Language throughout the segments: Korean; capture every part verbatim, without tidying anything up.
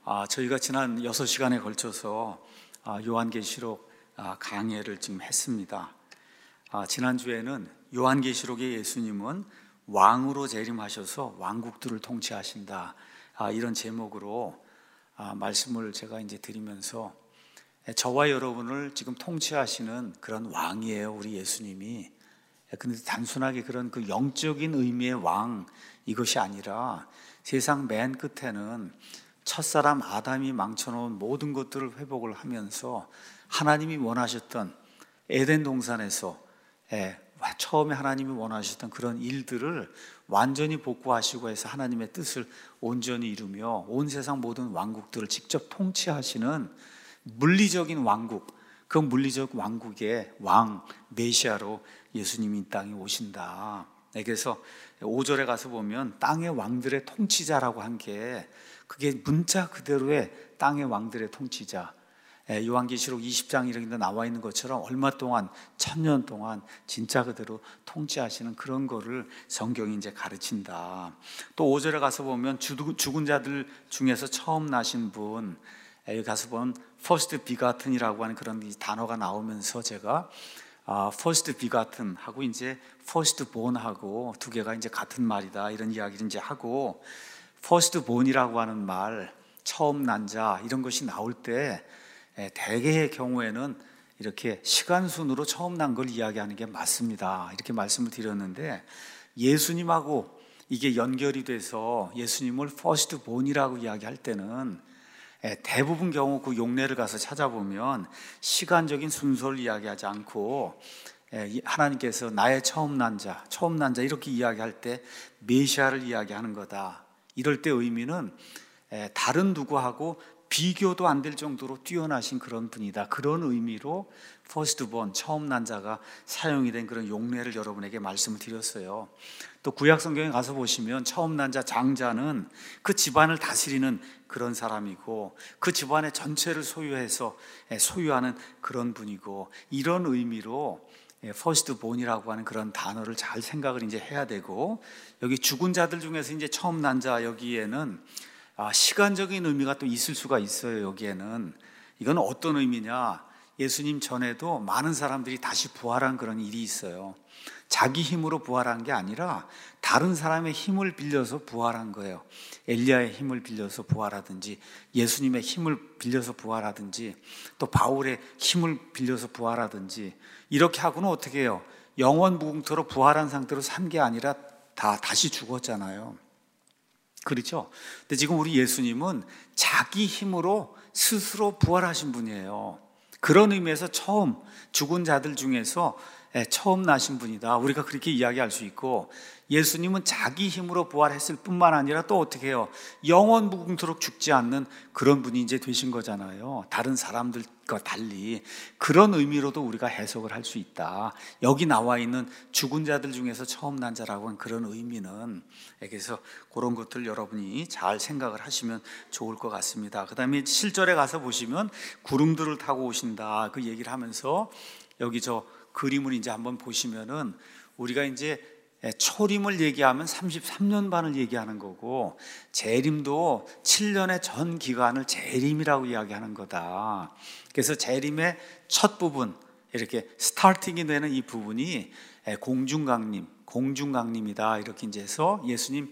아, 저희가 지난 여섯 시간에 걸쳐서 아, 요한계시록 아, 강해를 지금 했습니다. 아, 지난주에는 요한계시록의 예수님은 왕으로 재림하셔서 왕국들을 통치하신다, 아, 이런 제목으로 아, 말씀을 제가 이제 드리면서 저와 여러분을 지금 통치하시는 그런 왕이에요, 우리 예수님이. 근데 단순하게 그런 그 영적인 의미의 왕, 이것이 아니라 세상 맨 끝에는 첫사람 아담이 망쳐놓은 모든 것들을 회복을 하면서 하나님이 원하셨던 에덴 동산에서 예, 처음에 하나님이 원하셨던 그런 일들을 완전히 복구하시고 해서 하나님의 뜻을 온전히 이루며 온 세상 모든 왕국들을 직접 통치하시는 물리적인 왕국, 그 물리적 왕국의 왕 메시아로 예수님이 이 땅에 오신다. 그래서 오 절에 가서 보면 땅의 왕들의 통치자라고 한 게 그게 문자 그대로의 땅의 왕들의 통치자. 요한계시록 이십 장 이런 데 나와 있는 것처럼 얼마 동안, 천년 동안 진짜 그대로 통치하시는 그런 거를 성경이 이제 가르친다. 또 오 절에 가서 보면 죽은 자들 중에서 처음 나신 분, 여기 가서 보면 first begatten이라고 하는 그런 단어가 나오면서 제가 아, first begotten 하고 이제 first born 하고 두 개가 이제 같은 말이다, 이런 이야기를 이제 하고, first born이라고 하는 말, 처음 난 자, 이런 것이 나올 때 대개의 경우에는 이렇게 시간 순으로 처음 난 걸 이야기하는 게 맞습니다. 이렇게 말씀을 드렸는데, 예수님하고 이게 연결이 돼서 예수님을 first born이라고 이야기할 때는 대부분 경우 그 용례를 가서 찾아보면 시간적인 순서를 이야기하지 않고 하나님께서 나의 처음 난 자, 처음 난 자 이렇게 이야기할 때 메시아를 이야기하는 거다. 이럴 때 의미는 다른 누구하고 비교도 안 될 정도로 뛰어나신 그런 분이다, 그런 의미로 퍼스트본, 처음 난 자가 사용이 된 그런 용례를 여러분에게 말씀을 드렸어요. 또 구약 성경에 가서 보시면 처음 난 자, 장자는 그 집안을 다스리는 그런 사람이고 그 집안의 전체를 소유해서 소유하는 그런 분이고, 이런 의미로 퍼스트본이라고 하는 그런 단어를 잘 생각을 이제 해야 되고, 여기 죽은 자들 중에서 이제 처음 난 자, 여기에는 아, 시간적인 의미가 또 있을 수가 있어요. 여기에는 이건 어떤 의미냐, 예수님 전에도 많은 사람들이 다시 부활한 그런 일이 있어요. 자기 힘으로 부활한 게 아니라 다른 사람의 힘을 빌려서 부활한 거예요. 엘리야의 힘을 빌려서 부활하든지, 예수님의 힘을 빌려서 부활하든지, 또 바울의 힘을 빌려서 부활하든지, 이렇게 하고는 어떻게 해요? 영원 무궁토로 부활한 상태로 산 게 아니라 다 다시 죽었잖아요. 그렇죠? 근데 지금 우리 예수님은 자기 힘으로 스스로 부활하신 분이에요. 그런 의미에서 처음 죽은 자들 중에서 처음 나신 분이다, 우리가 그렇게 이야기할 수 있고, 예수님은 자기 힘으로 부활했을 뿐만 아니라 또 어떻게 해요? 영원 무궁토록 죽지 않는 그런 분이 이제 되신 거잖아요. 다른 사람들과 달리. 그런 의미로도 우리가 해석을 할 수 있다. 여기 나와 있는 죽은 자들 중에서 처음 난 자라고 하는 그런 의미는, 그래서 그런 것들 여러분이 잘 생각을 하시면 좋을 것 같습니다. 그 다음에 칠 절에 가서 보시면 구름들을 타고 오신다, 그 얘기를 하면서 여기 저 그림을 이제 한번 보시면은 우리가 이제 초림을 얘기하면 삼십삼 년 반을 얘기하는 거고, 재림도 칠 년의 전 기간을 재림이라고 이야기하는 거다. 그래서 재림의 첫 부분, 이렇게 스타팅이 되는 이 부분이 공중강림, 공중강림이다, 이렇게 이제 해서 예수님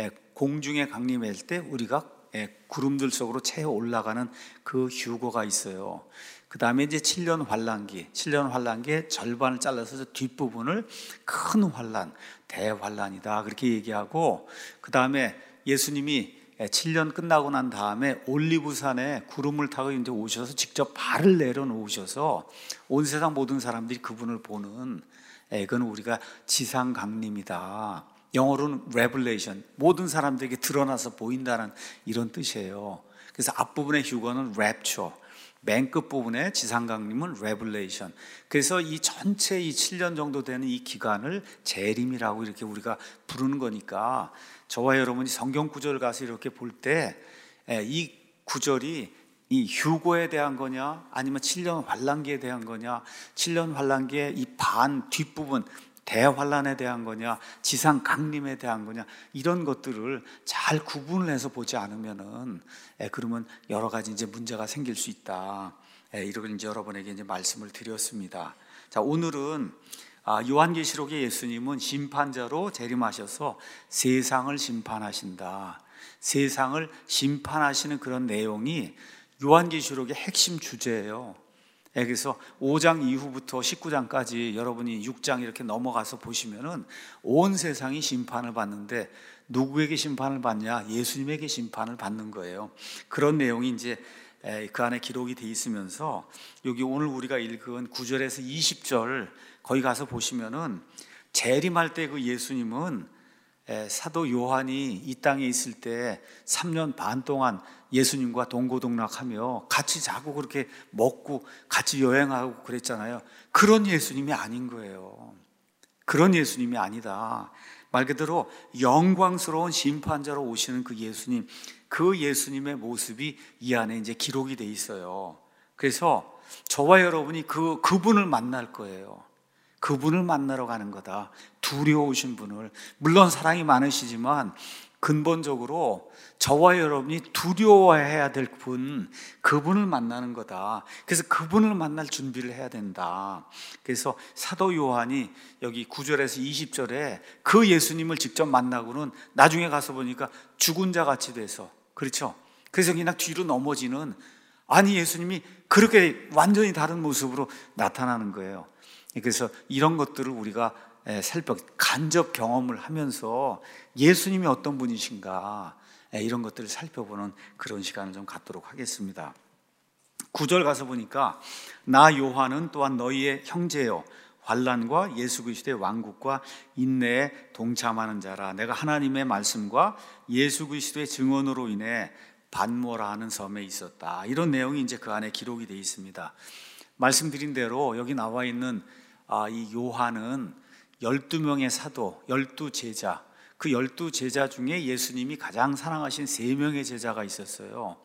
공중에 강림할 때 우리가 구름들 속으로 채워 올라가는 그 휴거가 있어요. 그 다음에 이제 칠 년 환란기, 칠 년 환란기의 절반을 잘라서 뒷부분을 큰 환란, 대환란이다, 그렇게 얘기하고, 그 다음에 예수님이 칠 년 끝나고 난 다음에 올리브산에 구름을 타고 이제 오셔서 직접 발을 내려놓으셔서 온 세상 모든 사람들이 그분을 보는, 이건 우리가 지상 강림이다. 영어로는 revelation, 모든 사람들에게 드러나서 보인다는 이런 뜻이에요. 그래서 앞부분의 휴거는 rapture, 맨 끝부분의 지상강림은 revelation. 그래서 이 전체 이 칠 년 정도 되는 이 기간을 재림이라고 이렇게 우리가 부르는 거니까, 저와 여러분이 성경 구절을 가서 이렇게 볼 때 이 구절이 이 휴거에 대한 거냐, 아니면 칠 년 환란기에 대한 거냐, 칠 년 환란기의 이 반 뒷부분, 대환란에 대한 거냐, 지상 강림에 대한 거냐, 이런 것들을 잘 구분을 해서 보지 않으면은 예, 그러면 여러 가지 이제 문제가 생길 수 있다. 예, 이런 이제 여러분에게 이제 말씀을 드렸습니다. 자, 오늘은 아, 요한계시록의 예수님은 심판자로 재림하셔서 세상을 심판하신다. 세상을 심판하시는 그런 내용이 요한계시록의 핵심 주제예요. 그래서 오 장 이후부터 십구 장까지 여러분이 육 장 이렇게 넘어가서 보시면은 온 세상이 심판을 받는데 누구에게 심판을 받냐? 예수님에게 심판을 받는 거예요. 그런 내용이 이제 그 안에 기록이 돼 있으면서 여기 오늘 우리가 읽은 구 절에서 이십 절 거기 가서 보시면은 재림할 때 그 예수님은 사도 요한이 이 땅에 있을 때 삼 년 반 동안 예수님과 동고동락하며 같이 자고 그렇게 먹고 같이 여행하고 그랬잖아요. 그런 예수님이 아닌 거예요. 그런 예수님이 아니다. 말 그대로 영광스러운 심판자로 오시는 그 예수님, 그 예수님의 모습이 이 안에 이제 기록이 돼 있어요. 그래서 저와 여러분이 그, 그분을 만날 거예요. 그분을 만나러 가는 거다. 두려우신 분을. 물론 사랑이 많으시지만 근본적으로 저와 여러분이 두려워해야 될 분, 그분을 만나는 거다. 그래서 그분을 만날 준비를 해야 된다. 그래서 사도 요한이 여기 구 절에서 이십 절에 그 예수님을 직접 만나고는 나중에 가서 보니까 죽은 자 같이 돼서, 그렇죠? 그래서 그냥 뒤로 넘어지는, 아니 예수님이 그렇게 완전히 다른 모습으로 나타나는 거예요. 그래서 이런 것들을 우리가 살펴 간접 경험을 하면서 예수님이 어떤 분이신가 이런 것들을 살펴보는 그런 시간을 좀 갖도록 하겠습니다. 구 절 가서 보니까 나 요한은 또한 너희의 형제요 환난과 예수 그리스도의 왕국과 인내에 동참하는 자라. 내가 하나님의 말씀과 예수 그리스도의 증언으로 인해 반모라 하는 섬에 있었다. 이런 내용이 이제 그 안에 기록이 되어 있습니다. 말씀드린 대로 여기 나와 있는 아, 이 요한은 열두 명의 사도, 열두 제자, 그 열두 제자 중에 예수님이 가장 사랑하신 세 명의 제자가 있었어요.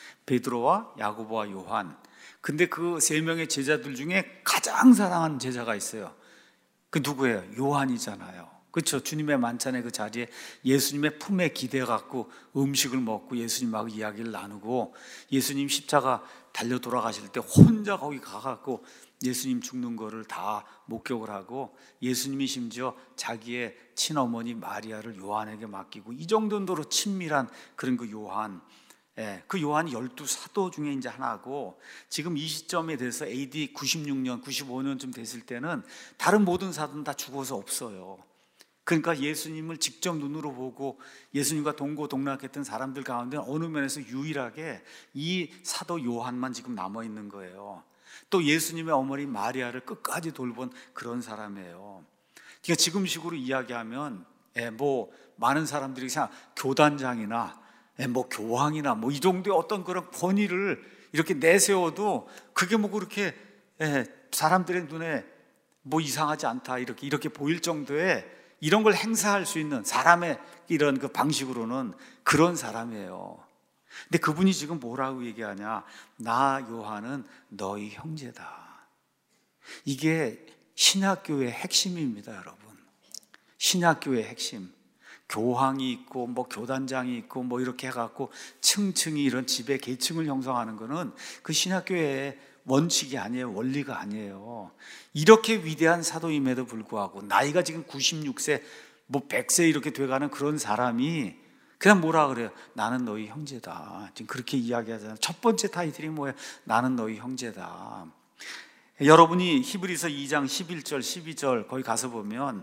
베드로와 야고보와 요한. 근데 그 세 명의 제자들 중에 가장 사랑하는 제자가 있어요. 그 누구예요? 요한이잖아요. 그렇죠? 주님의 만찬의 그 자리에 예수님의 품에 기대 갖고 음식을 먹고 예수님하고 이야기를 나누고, 예수님 십자가 달려 돌아가실 때 혼자 거기 가갖고 예수님 죽는 거를 다 목격을 하고, 예수님이 심지어 자기의 친어머니 마리아를 요한에게 맡기고, 이 정도로 친밀한 그런 그 요한, 예, 그 요한이 열두 사도 중에 이제 하나고, 지금 이 시점에 대해서 에이디 구십육 년, 구십오 년쯤 됐을 때는 다른 모든 사도는 다 죽어서 없어요. 그러니까 예수님을 직접 눈으로 보고 예수님과 동고동락했던 사람들 가운데 어느 면에서 유일하게 이 사도 요한만 지금 남아있는 거예요. 또 예수님의 어머니 마리아를 끝까지 돌본 그런 사람이에요. 그러니까 지금식으로 이야기하면 예, 뭐 많은 사람들이 생각, 교단장이나 예, 뭐 교황이나 뭐 이 정도의 어떤 그런 권위를 이렇게 내세워도 그게 뭐 그렇게 예, 사람들의 눈에 뭐 이상하지 않다 이렇게 이렇게 보일 정도의 이런 걸 행사할 수 있는 사람의 이런 그 방식으로는 그런 사람이에요. 근데 그분이 지금 뭐라고 얘기하냐? 나 요한은 너희 형제다. 이게 신약교의 핵심입니다, 여러분. 신약교의 핵심. 교황이 있고 뭐 교단장이 있고 뭐 이렇게 해갖고 층층이 이런 지배 계층을 형성하는 거는 그 신약교회의 원칙이 아니에요. 원리가 아니에요. 이렇게 위대한 사도임에도 불구하고 나이가 지금 구십육 세 뭐 백 세 이렇게 돼가는 그런 사람이 그냥 뭐라 그래요? 나는 너희 형제다. 지금 그렇게 이야기하잖아요. 첫 번째 타이틀이 뭐예요? 나는 너희 형제다. 여러분이 히브리서 이 장 십일 절 십이 절 거기 가서 보면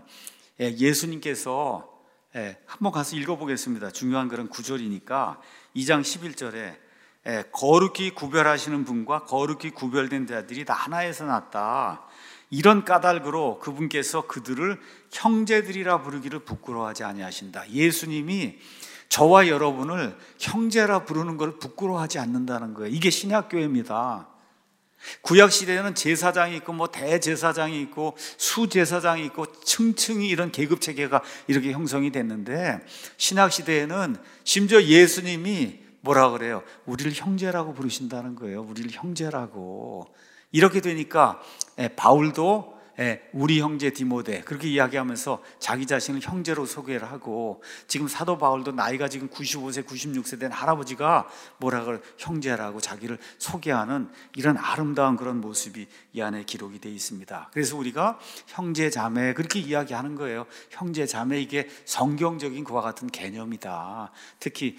예수님께서 한번 가서 읽어보겠습니다. 중요한 그런 구절이니까 이 장 십일 절에 거룩히 구별하시는 분과 거룩히 구별된 자들이 다 하나에서 났다. 이런 까닭으로 그분께서 그들을 형제들이라 부르기를 부끄러워하지 아니하신다. 예수님이 저와 여러분을 형제라 부르는 걸 부끄러워하지 않는다는 거예요. 이게 신약교회입니다. 구약시대에는 제사장이 있고 뭐 대제사장이 있고 수제사장이 있고 층층이 이런 계급체계가 이렇게 형성이 됐는데, 신약시대에는 심지어 예수님이 뭐라 그래요? 우리를 형제라고 부르신다는 거예요. 우리를 형제라고. 이렇게 되니까 바울도 예, 우리 형제 디모데 그렇게 이야기하면서 자기 자신을 형제로 소개를 하고, 지금 사도 바울도 나이가 지금 구십오 세 구십육 세 된 할아버지가 뭐라 그럴 형제라고 자기를 소개하는 이런 아름다운 그런 모습이 이 안에 기록이 되어 있습니다. 그래서 우리가 형제 자매 그렇게 이야기하는 거예요. 형제 자매, 이게 성경적인 그와 같은 개념이다. 특히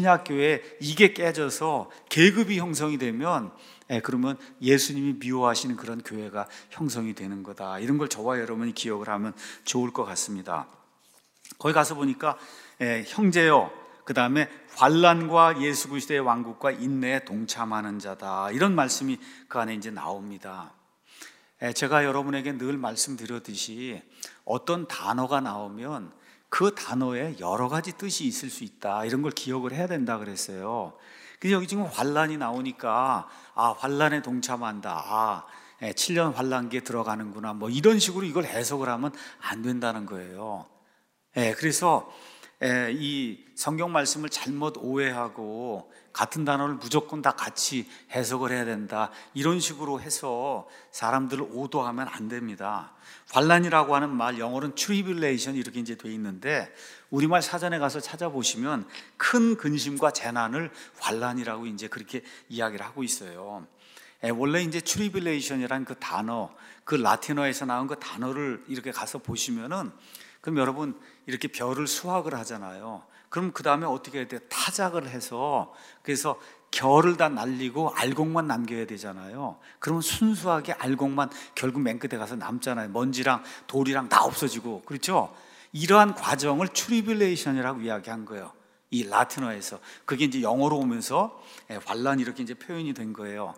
신약교회 이게 깨져서 계급이 형성이 되면 예, 그러면 예수님이 미워하시는 그런 교회가 형성이 되는 거다. 이런 걸 저와 여러분이 기억을 하면 좋을 것 같습니다. 거기 가서 보니까 예, 형제요, 그 다음에 환난과 예수 그리스도의 왕국과 인내에 동참하는 자다, 이런 말씀이 그 안에 이제 나옵니다. 예, 제가 여러분에게 늘 말씀드렸듯이 어떤 단어가 나오면 그 단어에 여러 가지 뜻이 있을 수 있다, 이런 걸 기억을 해야 된다 그랬어요. 근데 여기 지금 환난이 나오니까 아, 환난에 동참한다, 아, 예, 칠 년 환난기에 들어가는구나, 뭐 이런 식으로 이걸 해석을 하면 안 된다는 거예요. 예, 그래서 예, 이 성경 말씀을 잘못 오해하고 같은 단어를 무조건 다 같이 해석을 해야 된다, 이런 식으로 해서 사람들을 오도하면 안 됩니다. 환난이라고 하는 말, 영어로는 tribulation 이렇게 이제 돼 있는데 우리말 사전에 가서 찾아보시면 큰 근심과 재난을 환난이라고 이제 그렇게 이야기를 하고 있어요. 예, 원래 이제 tribulation이라는 그 단어, 그 라틴어에서 나온 그 단어를 이렇게 가서 보시면은, 그럼 여러분 이렇게 별을 수확을 하잖아요. 그럼 그 다음에 어떻게 해야 돼요? 타작을 해서, 그래서 결을 다 날리고 알곡만 남겨야 되잖아요. 그러면 순수하게 알곡만 결국 맨 끝에 가서 남잖아요. 먼지랑 돌이랑 다 없어지고, 그렇죠? 이러한 과정을 트리뷸레이션이라고 이야기한 거예요, 이 라틴어에서. 그게 이제 영어로 오면서 환난 이렇게 이제 표현이 된 거예요.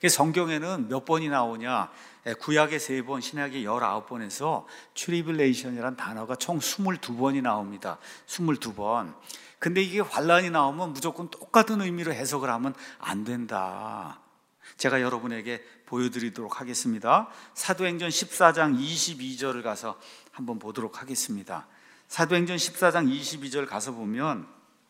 성경에는 몇 번이 나오냐? 구약에 세 번, 신약에 열아홉 번에서 트리뷸레이션이라는 단어가 총 스물두 번이 나옵니다. 스물두 번. 근데 이게 환난이 나오면 무조건 똑같은 의미로 해석을 하면 안 된다. 제가 여러분에게 보여드리도록 하겠습니다. 사도행전 십사 장 이십이 절을 가서 한번 보도록 하겠습니다. 사도행전 십사 장 이십이 절 가서 보면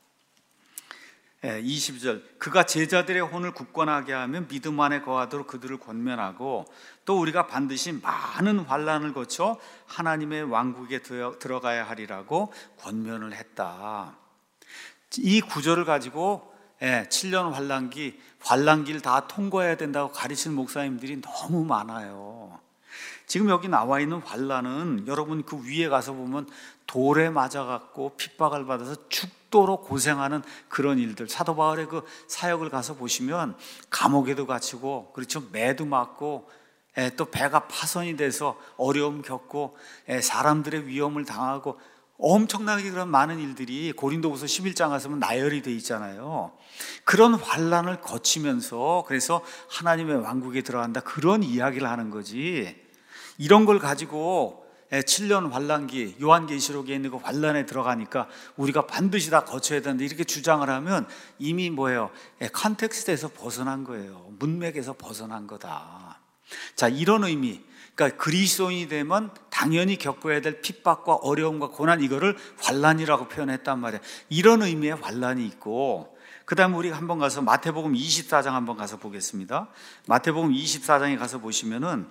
이십이 절, 그가 제자들의 혼을 굳건하게 하며 믿음 안에 거하도록 그들을 권면하고, 또 우리가 반드시 많은 환난을 거쳐 하나님의 왕국에 들어가야 하리라고 권면을 했다. 이 구절을 가지고 칠 년 환난기, 환난기를 다 통과해야 된다고 가르치는 목사님들이 너무 많아요. 지금 여기 나와 있는 환난은 여러분 그 위에 가서 보면 돌에 맞아갖고 핍박을 받아서 죽도록 고생하는 그런 일들, 사도 바울의 그 사역을 가서 보시면 감옥에도 갇히고, 그렇죠, 매도 맞고, 또 배가 파손이 돼서 어려움 겪고, 사람들의 위험을 당하고, 엄청나게 그런 많은 일들이 고린도후서 십일 장 가서 보면 나열이 돼 있잖아요. 그런 환난을 거치면서 그래서 하나님의 왕국에 들어간다, 그런 이야기를 하는 거지. 이런 걸 가지고 칠 년 환난기, 요한계시록에 있는 그 환난에 들어가니까 우리가 반드시 다 거쳐야 된다, 이렇게 주장을 하면 이미 뭐예요? 컨텍스트에서 벗어난 거예요. 문맥에서 벗어난 거다. 자, 이런 의미, 그러니까 그리스도인이 되면 당연히 겪어야 될 핍박과 어려움과 고난, 이거를 환난이라고 표현했단 말이에요. 이런 의미의 환난이 있고, 그 다음에 우리가 한번 가서 마태복음 이십사 장 한번 가서 보겠습니다. 마태복음 이십사 장에 가서 보시면은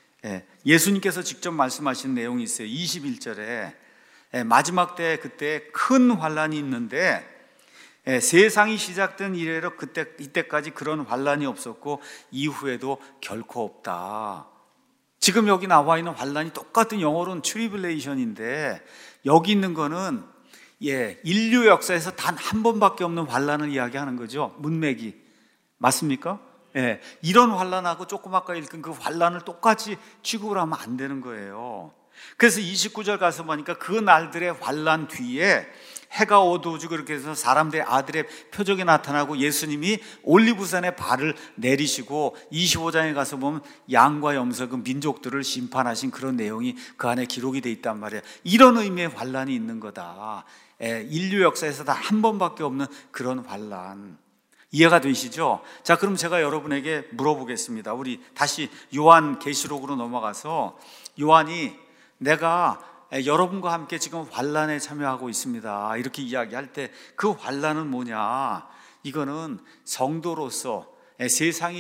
예수님께서 직접 말씀하신 내용이 있어요. 이십일 절에 마지막 때 그때 큰 환난이 있는데 세상이 시작된 이래로 그때 이때까지 그런 환난이 없었고 이후에도 결코 없다. 지금 여기 나와 있는 환난이 똑같은 영어로는 트리뷸레이션인데 여기 있는 거는 예, 인류 역사에서 단 한 번밖에 없는 환난을 이야기하는 거죠. 문맥이 맞습니까? 예, 이런 환난하고 조금 아까 읽은 그 환난을 똑같이 취급을 하면 안 되는 거예요. 그래서 이십구 절 가서 보니까 그 날들의 환난 뒤에 해가 어두워지고 그렇게 해서 사람들의 아들의 표적이 나타나고 예수님이 올리브산에 발을 내리시고, 이십오 장에 가서 보면 양과 염소 그 민족들을 심판하신 그런 내용이 그 안에 기록이 돼 있단 말이에요. 이런 의미의 환난이 있는 거다. 예, 인류 역사에서 다 한 번밖에 없는 그런 환난. 이해가 되시죠? 자, 그럼 제가 여러분에게 물어보겠습니다. 우리 다시 요한계시록으로 넘어가서, 요한이 내가 여러분과 함께 지금 환난에 참여하고 있습니다, 이렇게 이야기할 때 그 환난은 뭐냐? 이거는 성도로서 세상이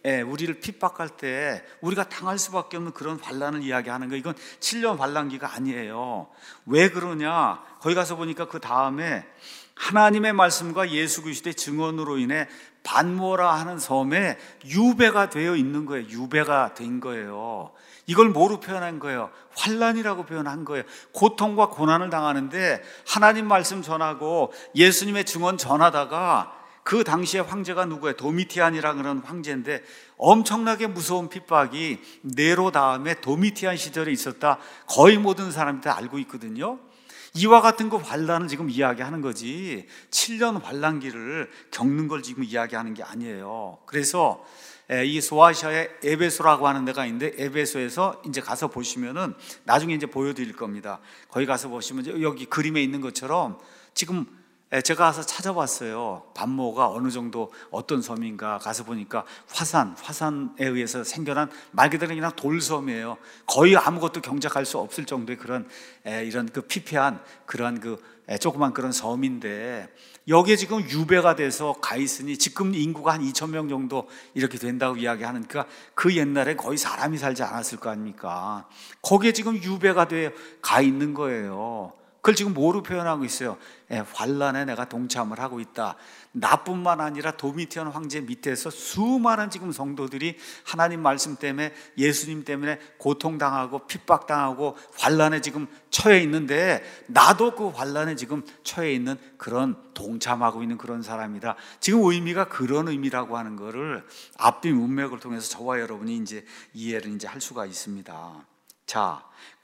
예, 우리를 핍박할 때 우리가 당할 수밖에 없는 그런 환난을 이야기하는 거, 이건 칠 년 환난기가 아니에요. 왜 그러냐? 거기 가서 보니까 그 다음에 하나님의 말씀과 예수 그리스도의 증언으로 인해 반모라 하는 섬에 유배가 되어 있는 거예요. 유배가 된 거예요. 이걸 뭐로 표현한 거예요? 환난이라고 표현한 거예요. 고통과 고난을 당하는데 하나님 말씀 전하고 예수님의 증언 전하다가, 그 당시에 황제가 누구예요? 도미티안이라는 그런 황제인데 엄청나게 무서운 핍박이 네로 다음에 도미티안 시절에 있었다. 거의 모든 사람이 다 알고 있거든요. 이와 같은 그 환난을 지금 이야기하는 거지, 칠 년 환난기를 겪는 걸 지금 이야기하는 게 아니에요. 그래서 이 소아시아의 에베소라고 하는 데가 있는데, 에베소에서 이제 가서 보시면은 나중에 이제 보여드릴 겁니다. 거기 가서 보시면 여기 그림에 있는 것처럼 지금 제가 가서 찾아봤어요. 반모가 어느 정도 어떤 섬인가 가서 보니까 화산, 화산에 의해서 생겨난 말 그대로 그냥 돌섬이에요. 거의 아무것도 경작할 수 없을 정도의 그런 이런 그 피폐한 그런 그 조그만 그런 섬인데, 여기에 지금 유배가 돼서 가 있으니 지금 인구가 한 이천 명 정도 이렇게 된다고 이야기하니까, 그 옛날에 거의 사람이 살지 않았을 거 아닙니까? 거기에 지금 유배가 돼 가 있는 거예요. 그걸 지금 뭐로 표현하고 있어요? 예, 환난에 내가 동참을 하고 있다. 나뿐만 아니라 도미티안 황제 밑에서 수많은 지금 성도들이 하나님 말씀 때문에, 예수님 때문에 고통당하고 핍박당하고 환난에 지금 처해 있는데, 나도 그 환난에 지금 처해 있는 그런, 동참하고 있는 그런 사람이다. 지금 의미가 그런 의미라고 하는 거를 앞뒤 문맥을 통해서 저와 여러분이 이제 이해를 이제 할 수가 있습니다. 자,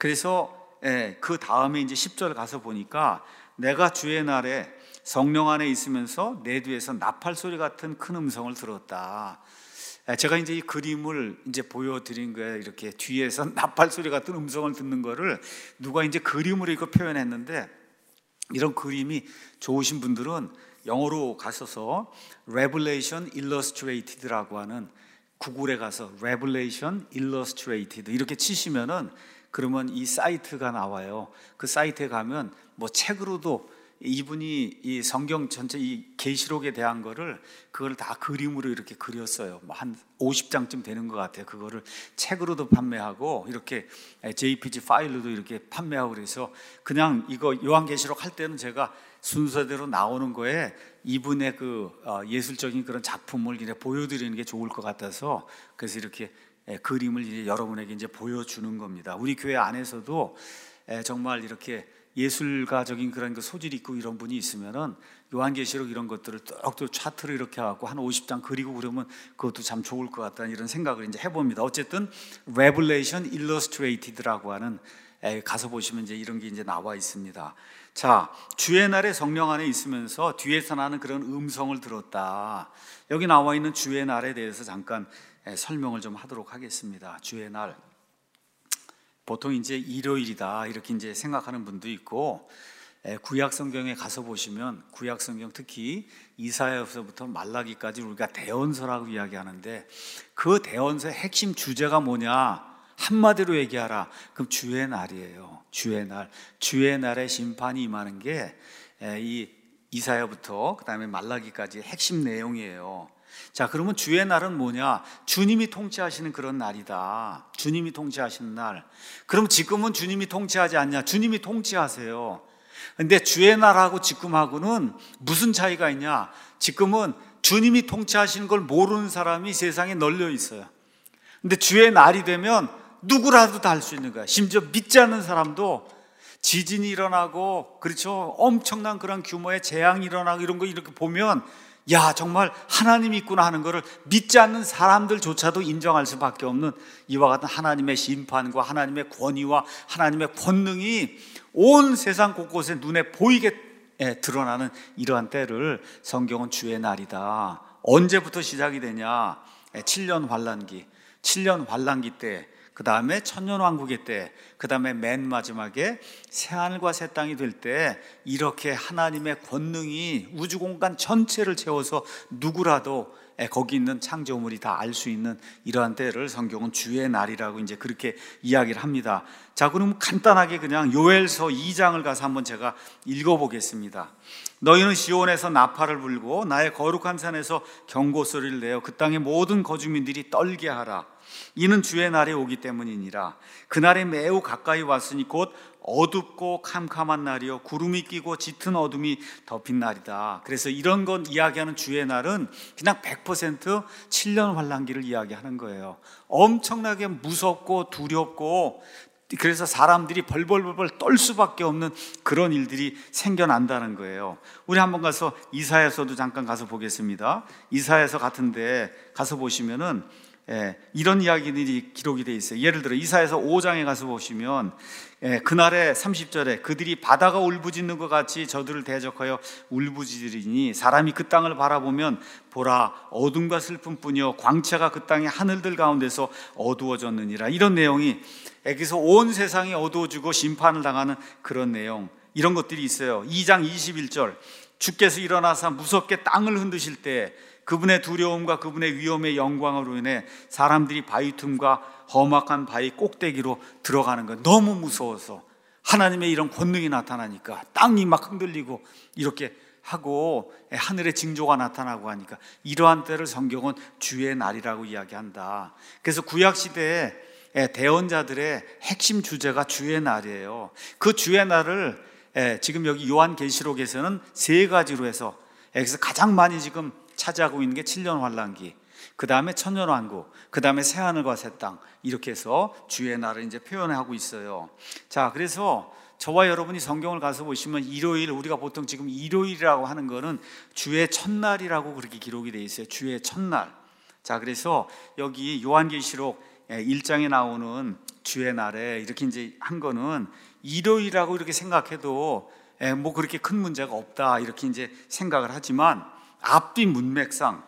그래서 예, 그 다음에 이제 십 절 가서 보니까, 내가 주의 날에 성령 안에 있으면서 내 뒤에서 나팔 소리 같은 큰 음성을 들었다. 예, 제가 이제 이 그림을 이제 보여드린 거예요. 이렇게 뒤에서 나팔 소리 같은 음성을 듣는 거를 누가 이제 그림으로 이거 표현했는데, 이런 그림이 좋으신 분들은 영어로 가셔서 Revelation Illustrated라고 하는, 구글에 가서 Revelation Illustrated 이렇게 치시면은 그러면 이 사이트가 나와요. 그 사이트에 가면 뭐 책으로도 이분이 이 성경 전체 이 계시록에 대한 거를, 그걸 다 그림으로 이렇게 그렸어요. 뭐 한 오십 장쯤 되는 것 같아요. 그거를 책으로도 판매하고 이렇게 제이피지 파일로도 이렇게 판매하고, 그래서 그냥 이거 요한계시록 할 때는 제가 순서대로 나오는 거에 이분의 그 예술적인 그런 작품을 이렇게 보여드리는 게 좋을 것 같아서, 그래서 이렇게 그림을 이제 여러분에게 이제 보여주는 겁니다. 우리 교회 안에서도 정말 이렇게 예술가적인 그런 그 소질이 있고 이런 분이 있으면은 요한계시록 이런 것들을 뚝뚝 차트를 이렇게 하고 한 오십 장 그리고 그러면 그것도 참 좋을 것 같다는 이런 생각을 이제 해봅니다. 어쨌든 Revelation Illustrated라고 하는, 가서 보시면 이제 이런 게 이제 나와 있습니다. 자, 주의 날에 성령 안에 있으면서 뒤에서 나는 그런 음성을 들었다. 여기 나와 있는 주의 날에 대해서 잠깐 설명을 좀 하도록 하겠습니다. 주의 날, 보통 이제 일요일이다 이렇게 이제 생각하는 분도 있고, 구약 성경에 가서 보시면 구약 성경 특히 이사야서부터 말라기까지 우리가 대언서라고 이야기하는데, 그 대언서의 핵심 주제가 뭐냐? 한마디로 얘기하라. 그럼 주의 날이에요. 주의 날, 주의 날에 심판이 임하는 게 이 이사야부터 그 다음에 말라기까지의 핵심 내용이에요. 자, 그러면 주의 날은 뭐냐? 주님이 통치하시는 그런 날이다. 주님이 통치하시는 날. 그럼 지금은 주님이 통치하지 않냐? 주님이 통치하세요. 근데 주의 날하고 지금하고는 무슨 차이가 있냐? 지금은 주님이 통치하시는 걸 모르는 사람이 세상에 널려 있어요. 근데 주의 날이 되면 누구라도 다 할 수 있는 거야. 심지어 믿지 않는 사람도 지진이 일어나고, 그렇죠, 엄청난 그런 규모의 재앙이 일어나고 이런 거 이렇게 보면, 야, 정말 하나님이 있구나 하는 것을 믿지 않는 사람들조차도 인정할 수밖에 없는 이와 같은 하나님의 심판과 하나님의 권위와 하나님의 권능이 온 세상 곳곳에 눈에 보이게 드러나는 이러한 때를 성경은 주의 날이다. 언제부터 시작이 되냐? 칠 년 환난기, 칠 년 환난기 때, 그 다음에 천년왕국의 때, 그 다음에 맨 마지막에 새하늘과 새 땅이 될 때 이렇게 하나님의 권능이 우주공간 전체를 채워서 누구라도 거기 있는 창조물이 다 알 수 있는 이러한 때를 성경은 주의 날이라고 이제 그렇게 이야기를 합니다. 자, 그럼 간단하게 그냥 요엘서 이 장을 가서 한번 제가 읽어보겠습니다. 너희는 시온에서 나팔을 불고 나의 거룩한 산에서 경고 소리를 내어 그 땅의 모든 거주민들이 떨게 하라. 이는 주의 날이 오기 때문이니라. 그날이 매우 가까이 왔으니 곧 어둡고 캄캄한 날이요 구름이 끼고 짙은 어둠이 덮인 날이다. 그래서 이런 건 이야기하는 주의 날은 그냥 백 퍼센트 칠 년 환란기를 이야기하는 거예요. 엄청나게 무섭고 두렵고, 그래서 사람들이 벌벌벌벌 떨 수밖에 없는 그런 일들이 생겨난다는 거예요. 우리 한번 가서 이사야서도 잠깐 가서 보겠습니다. 이사야서 같은데 가서 보시면은 예, 이런 이야기들이 기록이 되어 있어요. 예를 들어 이사야서 오 장에 가서 보시면 예, 그날에 삼십 절에 그들이 바다가 울부짖는 것 같이 저들을 대적하여 울부짖으리니 사람이 그 땅을 바라보면 보라 어둠과 슬픔뿐이요 광채가 그 땅의 하늘들 가운데서 어두워졌느니라. 이런 내용이 여기서 온 세상이 어두워지고 심판을 당하는 그런 내용, 이런 것들이 있어요. 이 장 이십일 절 주께서 일어나사 무섭게 땅을 흔드실 때 그분의 두려움과 그분의 위엄의 영광으로 인해 사람들이 바위 틈과 험악한 바위 꼭대기로 들어가는 거, 너무 무서워서 하나님의 이런 권능이 나타나니까 땅이 막 흔들리고 이렇게 하고 하늘의 징조가 나타나고 하니까 이러한 때를 성경은 주의 날이라고 이야기한다. 그래서 구약시대에 대언자들의 핵심 주제가 주의 날이에요. 그 주의 날을 지금 여기 요한계시록에서는 세 가지로 해서 여기서 가장 많이 지금 차지하고 있는 게 칠 년 환란기, 그 다음에 천년왕국, 그 다음에 새하늘과 새 땅, 이렇게 해서 주의 날을 이제 표현하고 있어요. 자, 그래서 저와 여러분이 성경을 가서 보시면 일요일, 우리가 보통 지금 일요일이라고 하는 거는 주의 첫날이라고 그렇게 기록이 되어 있어요. 주의 첫날. 자, 그래서 여기 요한계시록 일 장에 나오는 주의 날에 이렇게 이제 한 거는 일요일이라고 이렇게 생각해도 뭐 그렇게 큰 문제가 없다 이렇게 이제 생각을 하지만, 앞뒤 문맥상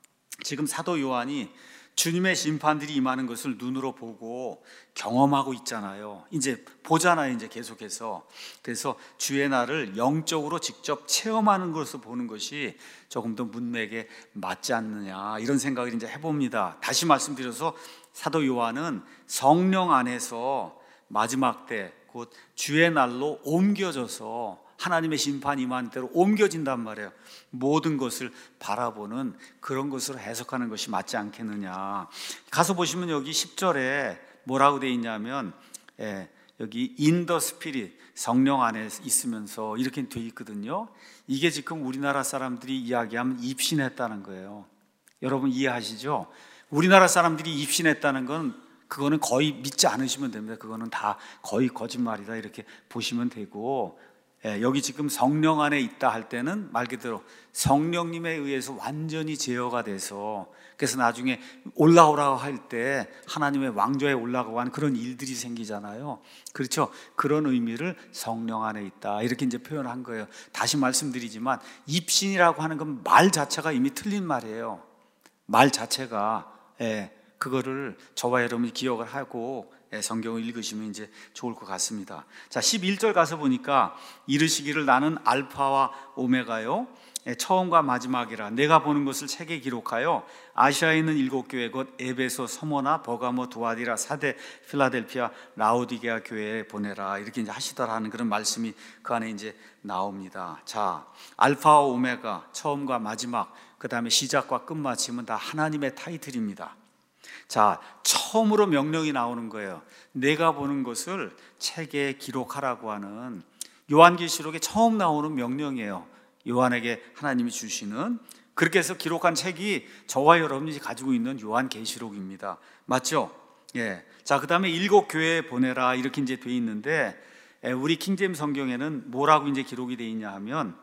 지금 사도 요한이 주님의 심판들이 임하는 것을 눈으로 보고 경험하고 있잖아요. 이제 보잖아요, 이제 계속해서. 그래서 주의 날을 영적으로 직접 체험하는 것을 보는 것이 조금 더 문맥에 맞지 않느냐, 이런 생각을 이제 해봅니다. 다시 말씀드려서 사도 요한은 성령 안에서 마지막 때 곧 주의 날로 옮겨져서 하나님의 심판이 임하는 대로 옮겨진단 말이에요. 모든 것을 바라보는 그런 것으로 해석하는 것이 맞지 않겠느냐. 가서 보시면 여기 십 절에 뭐라고 되어 있냐면 예, 여기 in the spirit, 성령 안에 있으면서 이렇게 되어 있거든요. 이게 지금 우리나라 사람들이 이야기하면 입신했다는 거예요. 여러분 이해하시죠? 우리나라 사람들이 입신했다는 건 그거는 거의 믿지 않으시면 됩니다. 그거는 다 거의 거짓말이다 이렇게 보시면 되고, 예, 여기 지금 성령 안에 있다 할 때는 말 그대로 성령님에 의해서 완전히 제어가 돼서, 그래서 나중에 올라오라고 할 때 하나님의 왕좌에 올라가고 하는 그런 일들이 생기잖아요. 그렇죠? 그런 의미를 성령 안에 있다 이렇게 이제 표현한 거예요. 다시 말씀드리지만 입신이라고 하는 건 말 자체가 이미 틀린 말이에요. 말 자체가, 예, 그거를 저와 여러분이 기억을 하고 성경을 읽으시면 이제 좋을 것 같습니다. 자, 십일 절 가서 보니까 이르시기를 나는 알파와 오메가요 처음과 마지막이라 내가 보는 것을 책에 기록하여 아시아에 있는 일곱 교회 곧 에베소, 서모나, 버가모, 두아디라, 사데, 필라델피아, 라오디게아 교회에 보내라 이렇게 이제 하시더라는 그런 말씀이 그 안에 이제 나옵니다. 자, 알파와 오메가, 처음과 마지막, 그 다음에 시작과 끝마침은 다 하나님의 타이틀입니다. 자, 처음으로 명령이 나오는 거예요. 내가 보는 것을 책에 기록하라고 하는 요한계시록에 처음 나오는 명령이에요. 요한에게 하나님이 주시는, 그렇게 해서 기록한 책이 저와 여러분이 가지고 있는 요한계시록입니다. 맞죠? 예. 자, 그 다음에 일곱 교회에 보내라 이렇게 이제 돼 있는데, 우리 킹제임스 성경에는 뭐라고 이제 기록이 돼 있냐 하면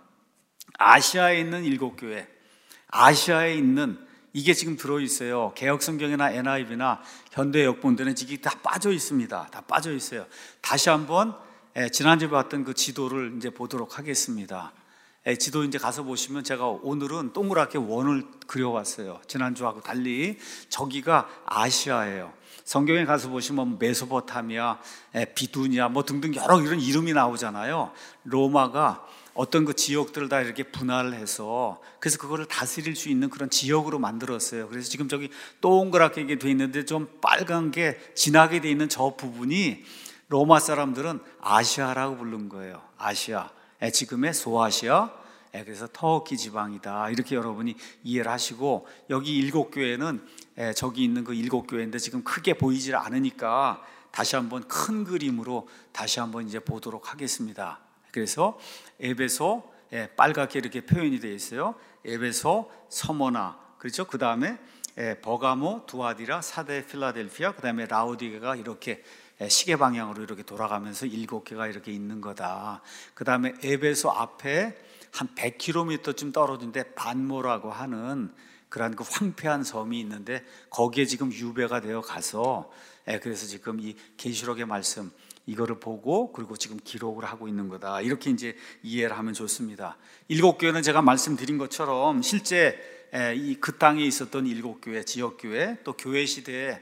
아시아에 있는 일곱 교회, 아시아에 있는, 이게 지금 들어있어요. 개혁성경이나 엔아이브이나 현대 역본들은 이게 다 빠져 있습니다. 다 빠져 있어요. 다시 한번 지난주에 봤던 그 지도를 이제 보도록 하겠습니다. 지도 이제 가서 보시면 제가 오늘은 동그랗게 원을 그려왔어요. 지난주하고 달리 저기가 아시아예요. 성경에 가서 보시면 메소포타미아, 비두니아 뭐 등등 여러 이런 이름이 나오잖아요. 로마가 어떤 그 지역들을 다 이렇게 분할을 해서 그래서 그거를 다스릴 수 있는 그런 지역으로 만들었어요. 그래서 지금 저기 동그랗게 돼 있는데 좀 빨간 게 진하게 돼 있는 저 부분이 로마 사람들은 아시아라고 부른 거예요. 아시아, 지금의 소아시아, 그래서 터키 지방이다 이렇게 여러분이 이해를 하시고, 여기 일곱 교회는 저기 있는 그 일곱 교회인데 지금 크게 보이질 않으니까 다시 한번 큰 그림으로 다시 한번 이제 보도록 하겠습니다. 그래서 에베소, 빨갛게 이렇게 표현이 되어 있어요. 에베소, 서머나, 그렇죠? 그 다음에 버가모, 두아디라, 사데, 필라델피아, 그 다음에 라오디게가 이렇게 시계 방향으로 이렇게 돌아가면서 일곱 개가 이렇게 있는 거다. 그 다음에 에베소 앞에 한 백 킬로미터쯤 떨어진데 반모라고 하는 그런 그 황폐한 섬이 있는데 거기에 지금 유배가 되어 가서, 그래서 지금 이 계시록의 말씀 이거를 보고 그리고 지금 기록을 하고 있는 거다. 이렇게 이제 이해를 하면 좋습니다. 일곱 교회는 제가 말씀드린 것처럼 실제 이 그 땅에 있었던 일곱 교회, 지역 교회, 또 교회 시대에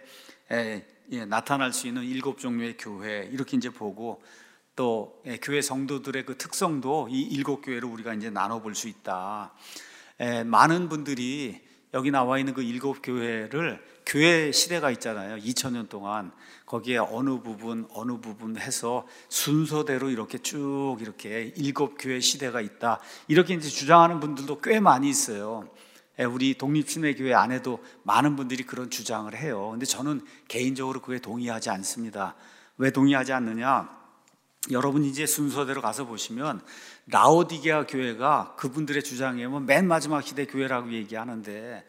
예, 나타날 수 있는 일곱 종류의 교회 이렇게 이제 보고, 또 예, 교회 성도들의 그 특성도 이 일곱 교회로 우리가 이제 나눠볼 수 있다. 예, 많은 분들이 여기 나와 있는 그 일곱 교회를 교회 시대가 있잖아요. 이천 년 동안 거기에 어느 부분 어느 부분 해서 순서대로 이렇게 쭉 이렇게 일곱 교회 시대가 있다 이렇게 이제 주장하는 분들도 꽤 많이 있어요. 우리 독립침례교회 안에도 많은 분들이 그런 주장을 해요. 근데 저는 개인적으로 그에 동의하지 않습니다. 왜 동의하지 않느냐? 여러분 이제 순서대로 가서 보시면 라오디게아 교회가 그분들의 주장에 의하면 맨 마지막 시대 교회라고 얘기하는데,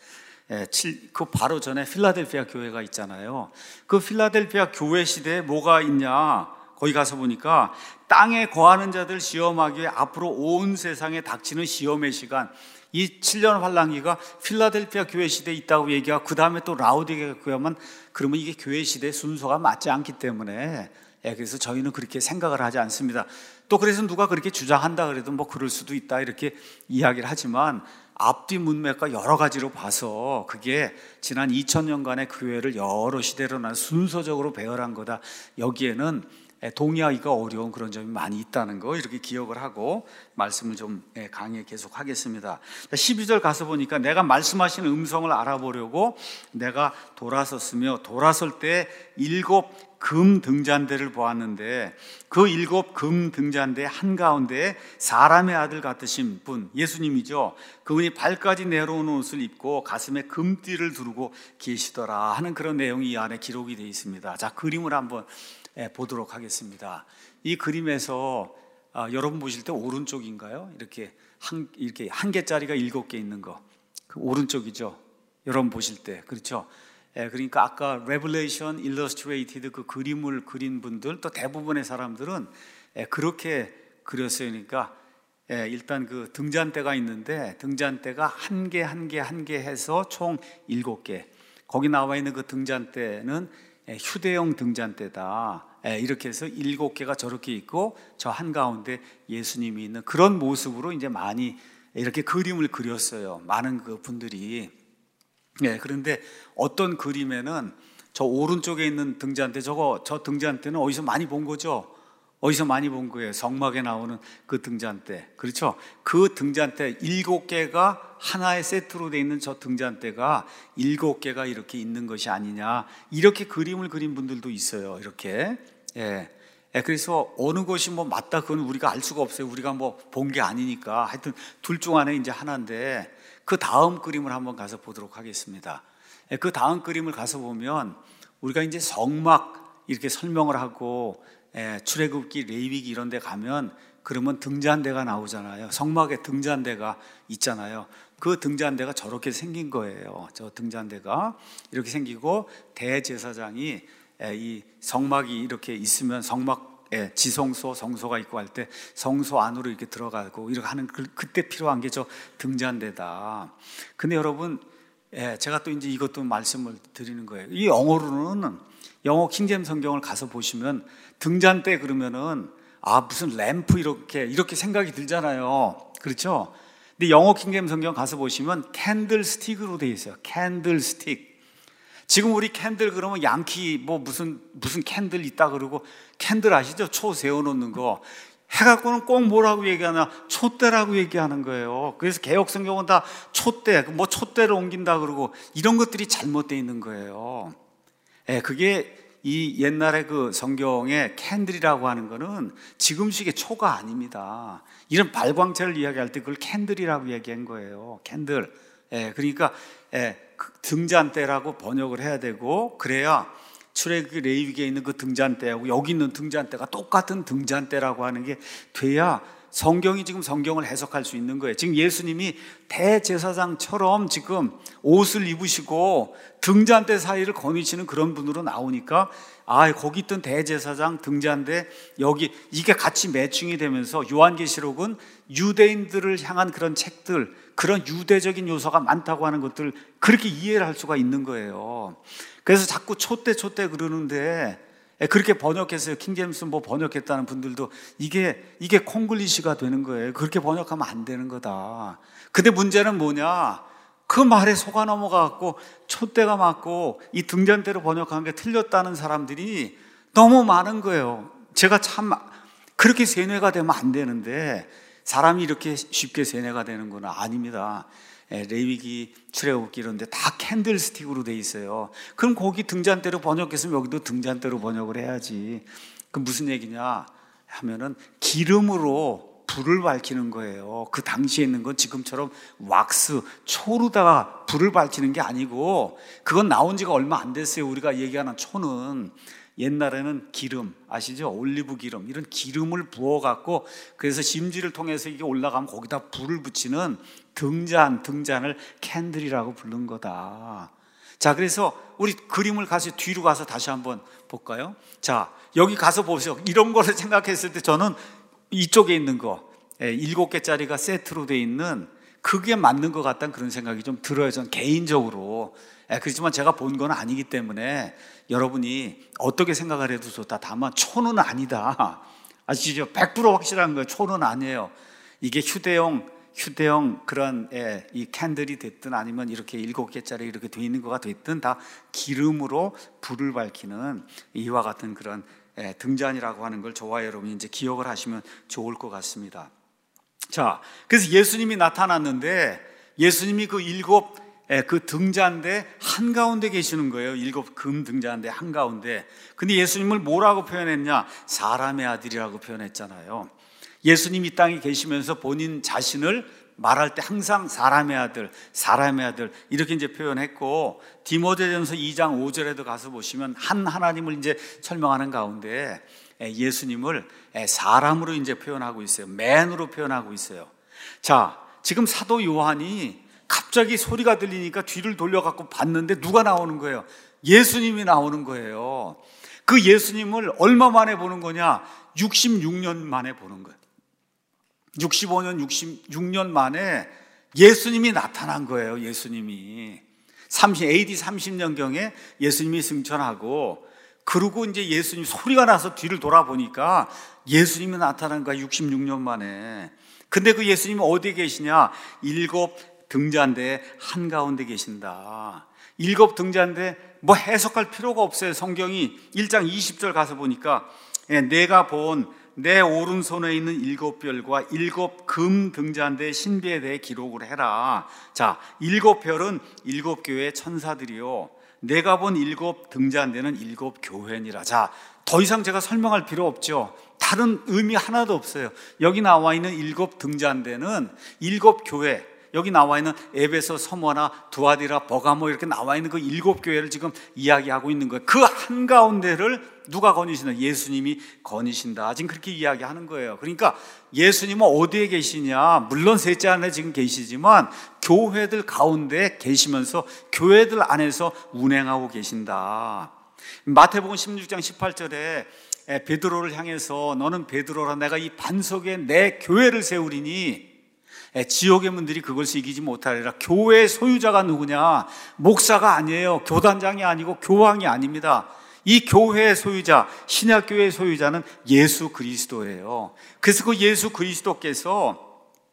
그 바로 전에 필라델피아 교회가 있잖아요. 그 필라델피아 교회 시대에 뭐가 있냐? 거기 가서 보니까 땅에 거하는 자들 시험하기 위해 앞으로 온 세상에 닥치는 시험의 시간, 이 칠 년 환란기가 필라델피아 교회 시대에 있다고 얘기하고 그 다음에 또 라오디게아 교회만, 그러면 이게 교회 시대 순서가 맞지 않기 때문에 예, 그래서 저희는 그렇게 생각을 하지 않습니다. 또 그래서 누가 그렇게 주장한다 그래도 뭐 그럴 수도 있다 이렇게 이야기를 하지만, 앞뒤 문맥과 여러 가지로 봐서 그게 지난 이천 년간의 교회를 여러 시대로 난 순서적으로 배열한 거다, 여기에는 동의하기가 어려운 그런 점이 많이 있다는 거 이렇게 기억을 하고 말씀을 좀 강의에 계속 하겠습니다. 십이 절 가서 보니까 내가 말씀하시는 음성을 알아보려고 내가 돌아섰으며 돌아설 때 일곱 금 등잔대를 보았는데 그 일곱 금 등잔대 한가운데 사람의 아들 같으신 분, 예수님이죠. 그분이 발까지 내려오는 옷을 입고 가슴에 금띠를 두르고 계시더라 하는 그런 내용이 이 안에 기록이 되어 있습니다. 자, 그림을 한번 보도록 하겠습니다. 이 그림에서 아, 여러분 보실 때 오른쪽인가요? 이렇게 한, 이렇게 한 개짜리가 일곱 개 있는 거, 그 오른쪽이죠. 여러분 보실 때, 그렇죠? 예, 그러니까 아까 Revelation Illustrated 그 그림을 그린 분들 또 대부분의 사람들은 예, 그렇게 그렸어요. 그러니까 예, 일단 그 등잔대가 있는데 등잔대가 한 개 한 개 한 개 해서 총 일곱 개. 거기 나와 있는 그 등잔대는 예, 휴대용 등잔대다. 예, 이렇게 해서 일곱 개가 저렇게 있고 저 한가운데 예수님이 있는 그런 모습으로 이제 많이 이렇게 그림을 그렸어요. 많은 그 분들이. 네, 그런데 어떤 그림에는 저 오른쪽에 있는 등잔대, 저거 저 등잔대는 어디서 많이 본 거죠? 어디서 많이 본 거예요? 성막에 나오는 그 등잔대, 그렇죠? 그 등잔대 일곱 개가 하나의 세트로 돼 있는 저 등잔대가 일곱 개가 이렇게 있는 것이 아니냐, 이렇게 그림을 그린 분들도 있어요. 이렇게. 예. 예, 그래서 어느 것이 뭐 맞다 그건 우리가 알 수가 없어요. 우리가 뭐 본 게 아니니까. 하여튼 둘 중 안에 이제 하나인데, 그 다음 그림을 한번 가서 보도록 하겠습니다. 예, 그 다음 그림을 가서 보면 우리가 이제 성막 이렇게 설명을 하고 예, 출애굽기, 레위기 이런 데 가면 그러면 등잔대가 나오잖아요. 성막에 등잔대가 있잖아요. 그 등잔대가 저렇게 생긴 거예요. 저 등잔대가 이렇게 생기고 대제사장이 예, 이 성막이 이렇게 있으면 성막 예, 지성소, 성소가 있고 할 때 성소 안으로 이렇게 들어가고 이렇게 하는 그, 그때 필요한 게 저 등잔대다. 근데 여러분, 예, 제가 또 이제 이것도 말씀을 드리는 거예요. 이 영어로는 영어 킹제임 성경을 가서 보시면 등잔대 그러면은 아 무슨 램프 이렇게 이렇게 생각이 들잖아요. 그렇죠? 근데 영어 킹제임 성경 가서 보시면 캔들스틱으로 되어 있어요. 캔들스틱. 지금 우리 캔들 그러면 양키 뭐 무슨 무슨 캔들 있다 그러고, 캔들 아시죠? 초 세워놓는 거. 해갖고는 꼭 뭐라고 얘기하나? 촛대라고 얘기하는 거예요. 그래서 개역 성경은 다 촛대, 뭐 촛대를 옮긴다 그러고, 이런 것들이 잘못되어 있는 거예요. 예, 그게 이 옛날에 그 성경에 캔들이라고 하는 거는 지금식의 초가 아닙니다. 이런 발광체를 이야기할 때 그걸 캔들이라고 얘기한 거예요. 캔들. 예, 그러니까 예, 그 등잔대라고 번역을 해야 되고, 그래야 출애굽기 레위기에 있는 그 등잔대하고 여기 있는 등잔대가 똑같은 등잔대라고 하는 게 돼야 성경이 지금 성경을 해석할 수 있는 거예요. 지금 예수님이 대제사장처럼 지금 옷을 입으시고 등잔대 사이를 거니시는 그런 분으로 나오니까, 아, 거기 있던 대제사장, 등잔대, 여기 이게 같이 매칭이 되면서 요한계시록은 유대인들을 향한 그런 책들, 그런 유대적인 요소가 많다고 하는 것들, 그렇게 이해를 할 수가 있는 거예요. 그래서 자꾸 촛대 촛대 그러는데, 그렇게 번역했어요. 킹제임스 뭐 번역했다는 분들도 이게 이게 콩글리시가 되는 거예요. 그렇게 번역하면 안 되는 거다. 근데 문제는 뭐냐? 그 말에 속아 넘어가갖고 촛대가 맞고 이 등잔대로 번역한 게 틀렸다는 사람들이 너무 많은 거예요. 제가 참 그렇게 세뇌가 되면 안 되는데, 사람이 이렇게 쉽게 세뇌가 되는 건 아닙니다. 레위기, 출애굽기 이런 데 다 캔들스틱으로 돼 있어요. 그럼 거기 등잔대로 번역했으면 여기도 등잔대로 번역을 해야지. 그 무슨 얘기냐 하면은 기름으로 불을 밝히는 거예요. 그 당시에 있는 건 지금처럼 왁스, 초로다가 불을 밝히는 게 아니고, 그건 나온 지가 얼마 안 됐어요. 우리가 얘기하는 초는 옛날에는 기름, 아시죠? 올리브 기름, 이런 기름을 부어갖고, 그래서 심지를 통해서 이게 올라가면 거기다 불을 붙이는 등잔, 등잔을 캔들이라고 부른 거다. 자, 그래서 우리 그림을 가서 뒤로 가서 다시 한번 볼까요? 자, 여기 가서 보세요. 이런 거를 생각했을 때 저는 이쪽에 있는 거, 일곱 개짜리가 세트로 돼 있는 그게 맞는 것 같다는 그런 생각이 좀 들어요. 저는 개인적으로. 그렇지만 제가 본 건 아니기 때문에 여러분이 어떻게 생각을 해도 좋다. 다만 초는 아니다. 아시죠? 백 퍼센트 확실한 거예요. 초는 아니에요. 이게 휴대용 휴대용 그런 예, 이 캔들이 됐든 아니면 이렇게 일곱 개짜리 이렇게 돼 있는 거가 됐든 다 기름으로 불을 밝히는 이와 같은 그런 예, 등잔이라고 하는 걸 저와 여러분이 이제 기억을 하시면 좋을 것 같습니다. 자, 그래서 예수님이 나타났는데, 예수님이 그 일곱 예, 그 등잔대 한가운데 계시는 거예요. 일곱 금 등잔대 한가운데. 근데 예수님을 뭐라고 표현했냐? 사람의 아들이라고 표현했잖아요. 예수님이 이 땅에 계시면서 본인 자신을 말할 때 항상 사람의 아들, 사람의 아들 이렇게 이제 표현했고, 디모데전서 이 장 오 절에도 가서 보시면 한 하나님을 이제 설명하는 가운데 예수님을 사람으로 이제 표현하고 있어요. 맨으로 표현하고 있어요. 자, 지금 사도 요한이 갑자기 소리가 들리니까 뒤를 돌려갖고 봤는데 누가 나오는 거예요? 예수님이 나오는 거예요. 그 예수님을 얼마 만에 보는 거냐? 육십육 년 만에 보는 거예요. 육십오 년, 육십육 년 만에 예수님이 나타난 거예요. 예수님이 삼십, 에이디 삼십 년경에 예수님이 승천하고, 그러고 이제 예수님 소리가 나서 뒤를 돌아보니까 예수님이 나타난 거야. 육십육 년 만에. 근데 그 예수님이 어디에 계시냐? 일곱 등잔대 한가운데 계신다. 일곱 등잔대 뭐 해석할 필요가 없어요. 성경이 일 장 이십 절 가서 보니까 내가 본 내 오른손에 있는 일곱 별과 일곱 금 등잔대의 신비에 대해 기록을 해라. 자, 일곱 별은 일곱 교회의 천사들이요, 내가 본 일곱 등잔대는 일곱 교회니라. 자, 더 이상 제가 설명할 필요 없죠. 다른 의미 하나도 없어요. 여기 나와 있는 일곱 등잔대는 일곱 교회, 여기 나와 있는 에베소, 서머나, 두아디라, 버가모 이렇게 나와 있는 그 일곱 교회를 지금 이야기하고 있는 거예요. 그 한가운데를 누가 거니시나? 예수님이 거니신다. 지금 그렇게 이야기하는 거예요. 그러니까 예수님은 어디에 계시냐? 물론 셋째 안에 지금 계시지만 교회들 가운데 계시면서 교회들 안에서 운행하고 계신다. 마태복음 십육 장 십팔 절에 베드로를 향해서 너는 베드로라, 내가 이 반석에 내 교회를 세우리니 지옥의 문들이 그것을 이기지 못하리라. 교회의 소유자가 누구냐? 목사가 아니에요. 교단장이 아니고 교황이 아닙니다. 이 교회의 소유자, 신약교회의 소유자는 예수 그리스도예요. 그래서 그 예수 그리스도께서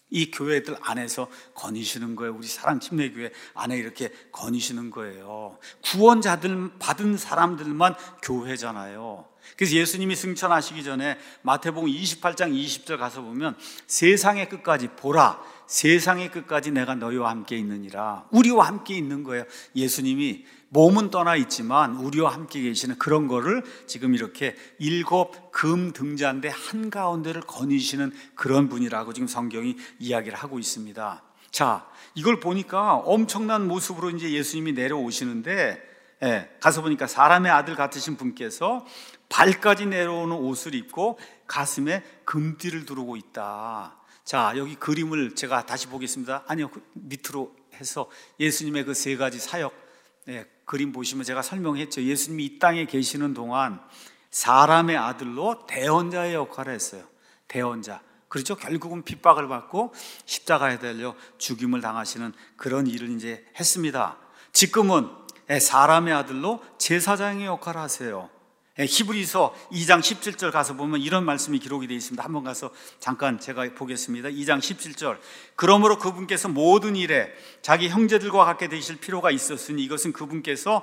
이 교회들 안에서 거니시는 거예요. 우리 사랑침례교회 안에 이렇게 거니시는 거예요. 구원자들 받은 사람들만 교회잖아요. 그래서 예수님이 승천하시기 전에 마태복음 이십팔 장 이십 절 가서 보면 세상의 끝까지 보라, 세상의 끝까지 내가 너희와 함께 있느니라. 우리와 함께 있는 거예요. 예수님이 몸은 떠나 있지만 우리와 함께 계시는 그런 거를 지금 이렇게 일곱 금 등잔대 한가운데를 거니시는 그런 분이라고 지금 성경이 이야기를 하고 있습니다. 자, 이걸 보니까 엄청난 모습으로 이제 예수님이 내려오시는데, 예, 가서 보니까 사람의 아들 같으신 분께서 발까지 내려오는 옷을 입고 가슴에 금띠를 두르고 있다. 자, 여기 그림을 제가 다시 보겠습니다. 아니요, 그 밑으로 해서 예수님의 그 세 가지 사역, 예, 그림 보시면 제가 설명했죠. 예수님이 이 땅에 계시는 동안 사람의 아들로 대언자의 역할을 했어요. 대언자. 그렇죠? 결국은 핍박을 받고 십자가에 달려 죽임을 당하시는 그런 일을 이제 했습니다. 지금은 사람의 아들로 제사장의 역할을 하세요. 히브리서 이 장 십칠 절 가서 보면 이런 말씀이 기록이 되어 있습니다. 한번 가서 잠깐 제가 보겠습니다. 이 장 십칠 절. 그러므로 그분께서 모든 일에 자기 형제들과 같게 되실 필요가 있었으니 이것은 그분께서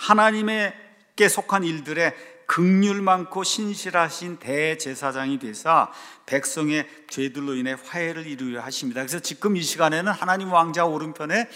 하나님께 속한 일들에 긍휼 많고 신실하신 대제사장이 되사 백성의 죄들로 인해 화해를 이루려 하십니다. 그래서 지금 이 시간에는 하나님 왕자 오른편에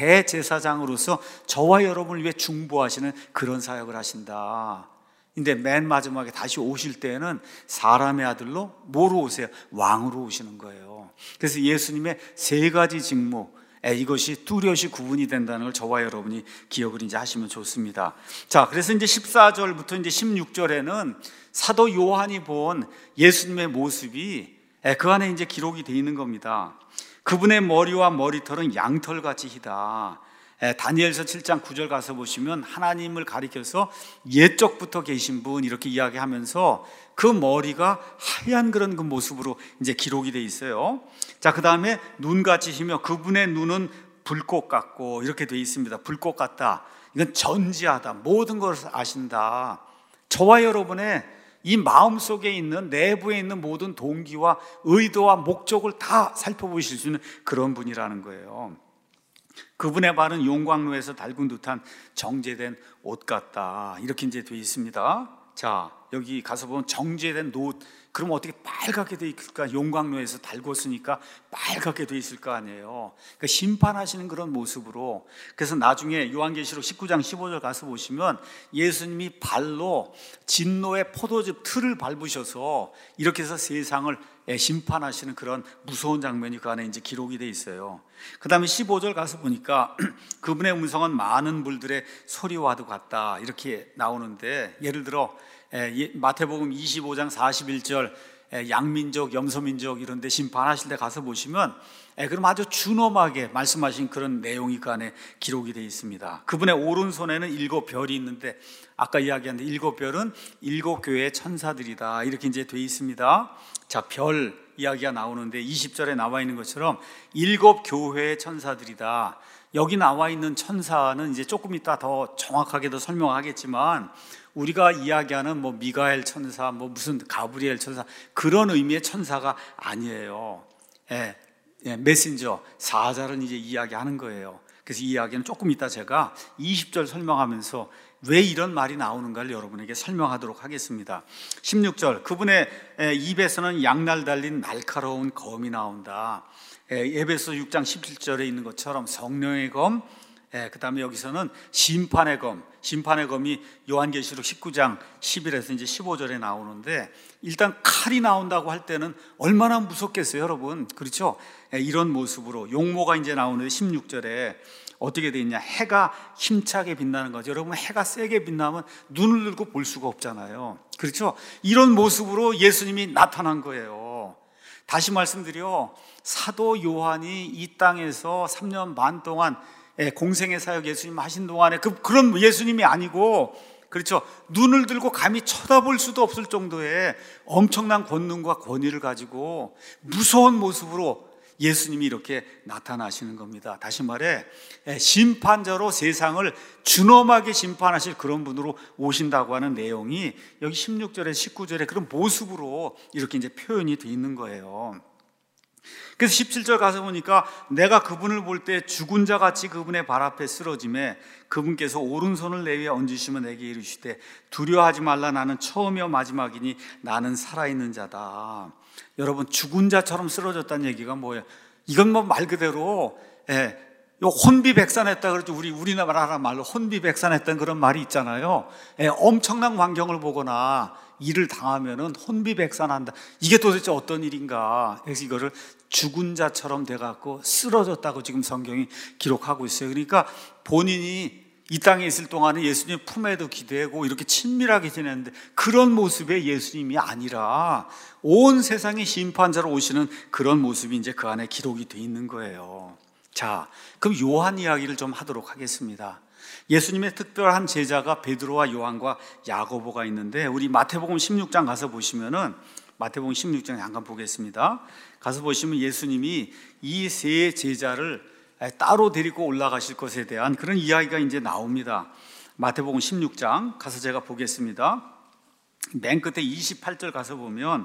대제사장으로서 저와 여러분을 위해 중보하시는 그런 사역을 하신다. 근데 맨 마지막에 다시 오실 때에는 사람의 아들로 뭐로 오세요? 왕으로 오시는 거예요. 그래서 예수님의 세 가지 직무, 이것이 뚜렷이 구분이 된다는 걸 저와 여러분이 기억을 이제 하시면 좋습니다. 자, 그래서 이제 십사 절부터 이제 십육 절에는 사도 요한이 본 예수님의 모습이 그 안에 이제 기록이 되어 있는 겁니다. 그분의 머리와 머리털은 양털같이 희다. 다니엘서 칠 장 구 절 가서 보시면 하나님을 가리켜서 옛적부터 계신 분 이렇게 이야기하면서 그 머리가 하얀 그런 그 모습으로 이제 기록이 돼 있어요. 자, 그 다음에 눈같이 희며 그분의 눈은 불꽃 같고 이렇게 돼 있습니다. 불꽃 같다. 이건 전지하다. 모든 것을 아신다. 저와 여러분의 이 마음속에 있는 내부에 있는 모든 동기와 의도와 목적을 다 살펴보실 수 있는 그런 분이라는 거예요. 그분의 발은 용광로에서 달군 듯한 정제된 옷 같다. 이렇게 이제 되어 있습니다. 자, 여기 가서 보면 정제된 옷, 그럼 어떻게 빨갛게 되어 있을까? 용광로에서 달궜으니까 빨갛게 되어 있을 거 아니에요. 그러니까 심판하시는 그런 모습으로. 그래서 나중에 요한계시록 십구 장 십오 절 가서 보시면 예수님이 발로 진노의 포도즙 틀을 밟으셔서 이렇게 해서 세상을 심판하시는 그런 무서운 장면이 그 안에 이제 기록이 되어 있어요. 그 다음에 십오 절 가서 보니까 그분의 음성은 많은 불들의 소리와도 같다. 이렇게 나오는데, 예를 들어 마태복음 이십오 장 사십일 절 양민족, 염소민족 이런 데 심판하실 때 가서 보시면 그럼 아주 준엄하게 말씀하신 그런 내용이 그 안에 기록이 되어 있습니다. 그분의 오른손에는 일곱 별이 있는데 아까 이야기한 일곱 별은 일곱 교회의 천사들이다. 이렇게 이제 되어 있습니다. 자, 별 이야기가 나오는데 이십 절에 나와 있는 것처럼 일곱 교회의 천사들이다. 여기 나와 있는 천사는 이제 조금 이따 더 정확하게 더 설명하겠지만 우리가 이야기하는 뭐 미가엘 천사, 뭐 무슨 가브리엘 천사 그런 의미의 천사가 아니에요. 예, 예, 메신저, 사자를 이제 이야기하는 거예요. 그래서 이 이야기는 조금 이따 제가 이십 절 설명하면서 왜 이런 말이 나오는가를 여러분에게 설명하도록 하겠습니다. 십육 절, 그분의 입에서는 양날 달린 날카로운 검이 나온다. 에베소 육 장 십칠 절에 있는 것처럼 성령의 검, 그 다음에 여기서는 심판의 검, 심판의 검이 요한계시록 십구 장 십일에서 이제 십오 절에 나오는데, 일단 칼이 나온다고 할 때는 얼마나 무섭겠어요, 여러분. 그렇죠? 이런 모습으로 용모가 이제 나오는데 십육 절에 어떻게 되어 있냐, 해가 힘차게 빛나는 거죠. 여러분, 해가 세게 빛나면 눈을 들고 볼 수가 없잖아요. 그렇죠? 이런 모습으로 예수님이 나타난 거예요. 다시 말씀드려, 사도 요한이 이 땅에서 삼 년 반 동안 공생의 사역 예수님 하신 동안에 그, 그런 예수님이 아니고, 그렇죠, 눈을 들고 감히 쳐다볼 수도 없을 정도의 엄청난 권능과 권위를 가지고 무서운 모습으로 예수님이 이렇게 나타나시는 겁니다. 다시 말해 심판자로 세상을 준엄하게 심판하실 그런 분으로 오신다고 하는 내용이 여기 십육 절에 십구 절에 그런 모습으로 이렇게 이제 표현이 되어 있는 거예요. 그래서 십칠 절 가서 보니까 내가 그분을 볼 때 죽은 자 같이 그분의 발 앞에 쓰러짐에 그분께서 오른손을 내 위에 얹으시며 내게 이르시되 두려워하지 말라. 나는 처음이요 마지막이니 나는 살아있는 자다. 여러분, 죽은 자처럼 쓰러졌다는 얘기가 뭐예요? 이건 뭐 말 그대로 예, 혼비백산했다 그러죠. 우리 우리나라 말로 혼비백산했다는 그런 말이 있잖아요. 예, 엄청난 환경을 보거나 일을 당하면은 혼비백산한다. 이게 도대체 어떤 일인가? 그래서 이거를 죽은 자처럼 돼갖고 쓰러졌다고 지금 성경이 기록하고 있어요. 그러니까 본인이 이 땅에 있을 동안에 예수님 품에도 기대고 이렇게 친밀하게 지냈는데 그런 모습의 예수님이 아니라 온 세상의 심판자로 오시는 그런 모습이 이제 그 안에 기록이 돼 있는 거예요. 자, 그럼 요한 이야기를 좀 하도록 하겠습니다. 예수님의 특별한 제자가 베드로와 요한과 야고보가 있는데 우리 마태복음 십육 장 가서 보시면은 마태복음 십육 장 잠깐 보겠습니다. 가서 보시면 예수님이 이 세 제자를 따로 데리고 올라가실 것에 대한 그런 이야기가 이제 나옵니다. 마태복음 십육 장 가서 제가 보겠습니다. 맨 끝에 이십팔 절 가서 보면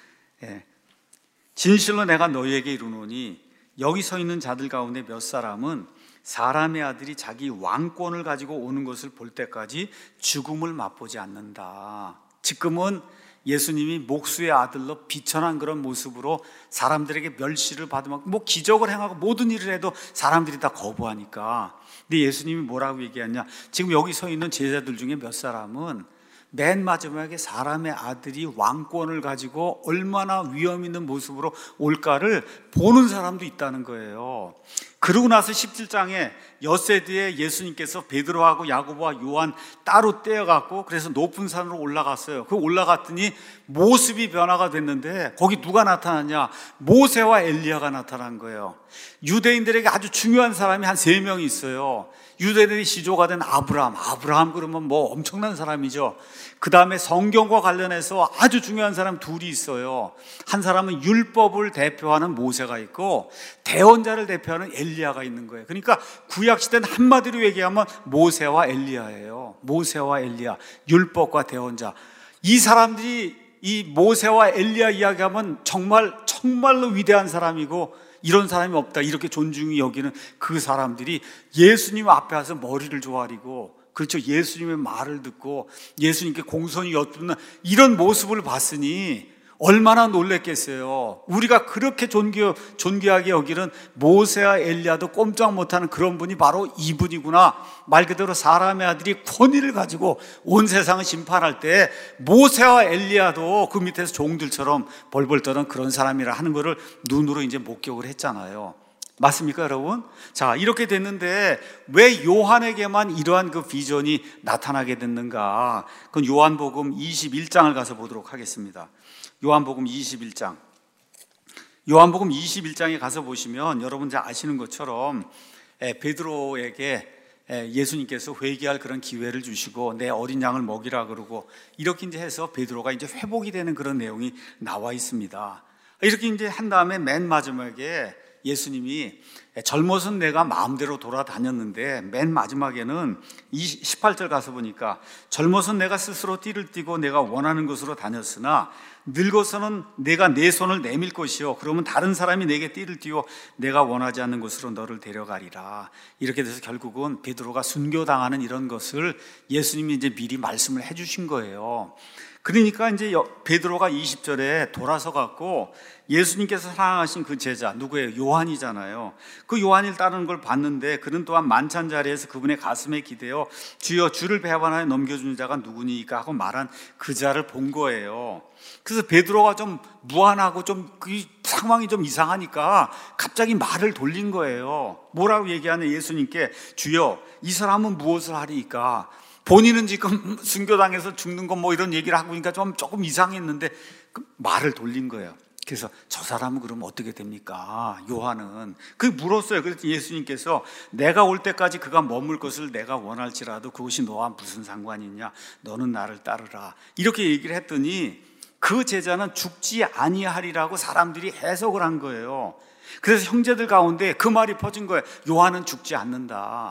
진실로 내가 너희에게 이르노니 여기 서 있는 자들 가운데 몇 사람은 사람의 아들이 자기 왕권을 가지고 오는 것을 볼 때까지 죽음을 맛보지 않는다. 지금은 예수님이 목수의 아들로 비천한 그런 모습으로 사람들에게 멸시를 받으면 뭐 기적을 행하고 모든 일을 해도 사람들이 다 거부하니까. 근데 예수님이 뭐라고 얘기하냐? 지금 여기 서 있는 제자들 중에 몇 사람은 맨 마지막에 사람의 아들이 왕권을 가지고 얼마나 위험 있는 모습으로 올까를 보는 사람도 있다는 거예요. 그러고 나서 십칠 장에 엿새 뒤에 예수님께서 베드로하고 야고보와 요한 따로 떼어갖고 그래서 높은 산으로 올라갔어요. 그 올라갔더니 모습이 변화가 됐는데 거기 누가 나타났냐? 모세와 엘리야가 나타난 거예요. 유대인들에게 아주 중요한 사람이 한 세 명이 있어요. 유대인들이 시조가 된 아브라함. 아브라함 그러면 뭐 엄청난 사람이죠. 그 다음에 성경과 관련해서 아주 중요한 사람 둘이 있어요. 한 사람은 율법을 대표하는 모세가 있고 대언자를 대표하는 엘리야가 있는 거예요. 그러니까 구약시대는 한마디로 얘기하면 모세와 엘리야예요. 모세와 엘리야, 율법과 대언자. 이 사람들이 이 모세와 엘리야 이야기하면 정말 정말로 위대한 사람이고 이런 사람이 없다 이렇게 존중이 여기는 그 사람들이 예수님 앞에 와서 머리를 조아리고, 그렇죠, 예수님의 말을 듣고 예수님께 공손히 엿듣는 이런 모습을 봤으니 얼마나 놀랬겠어요. 우리가 그렇게 존귀, 존귀하게 여기는 모세와 엘리야도 꼼짝 못하는 그런 분이 바로 이분이구나. 말 그대로 사람의 아들이 권위를 가지고 온 세상을 심판할 때 모세와 엘리야도 그 밑에서 종들처럼 벌벌 떠는 그런 사람이라 하는 것을 눈으로 이제 목격을 했잖아요. 맞습니까, 여러분? 자, 이렇게 됐는데 왜 요한에게만 이러한 그 비전이 나타나게 됐는가? 그건 요한복음 이십일 장을 가서 보도록 하겠습니다. 요한복음 이십일 장. 요한복음 이십일 장에 가서 보시면 여러분 잘 아시는 것처럼 베드로에게 예수님께서 회개할 그런 기회를 주시고 내 어린 양을 먹이라 그러고 이렇게 이제 해서 베드로가 이제 회복이 되는 그런 내용이 나와 있습니다. 이렇게 이제 한 다음에 맨 마지막에 예수님이 젊어선 내가 마음대로 돌아다녔는데 맨 마지막에는 십팔 절 가서 보니까 젊어선 내가 스스로 띠를 띠고 내가 원하는 곳으로 다녔으나 늙어서는 내가 내 손을 내밀 것이요 그러면 다른 사람이 내게 띠를 띠고 내가 원하지 않는 곳으로 너를 데려가리라. 이렇게 돼서 결국은 베드로가 순교당하는 이런 것을 예수님이 이제 미리 말씀을 해주신 거예요. 그러니까 이제 베드로가 이십 절에 돌아서 갖고 예수님께서 사랑하신 그 제자 누구예요? 요한이잖아요. 그 요한을 따르는 걸 봤는데 그는 또한 만찬 자리에서 그분의 가슴에 기대어 주여 주를 배반하여 넘겨주는 자가 누구니까 하고 말한 그 자를 본 거예요. 그래서 베드로가 좀 무안하고 좀 그 상황이 좀 이상하니까 갑자기 말을 돌린 거예요. 뭐라고 얘기하냐? 예수님께 주여 이 사람은 무엇을 하리이까? 본인은 지금 순교당해서 죽는 거 뭐 이런 얘기를 하고 있으니까 좀 조금 이상했는데 그 말을 돌린 거예요. 그래서 저 사람은 그러면 어떻게 됩니까? 요한은 그 물었어요. 그래서 예수님께서 내가 올 때까지 그가 머물 것을 내가 원할지라도 그것이 너와 무슨 상관이 있냐? 너는 나를 따르라. 이렇게 얘기를 했더니 그 제자는 죽지 아니하리라고 사람들이 해석을 한 거예요. 그래서 형제들 가운데 그 말이 퍼진 거예요. 요한은 죽지 않는다.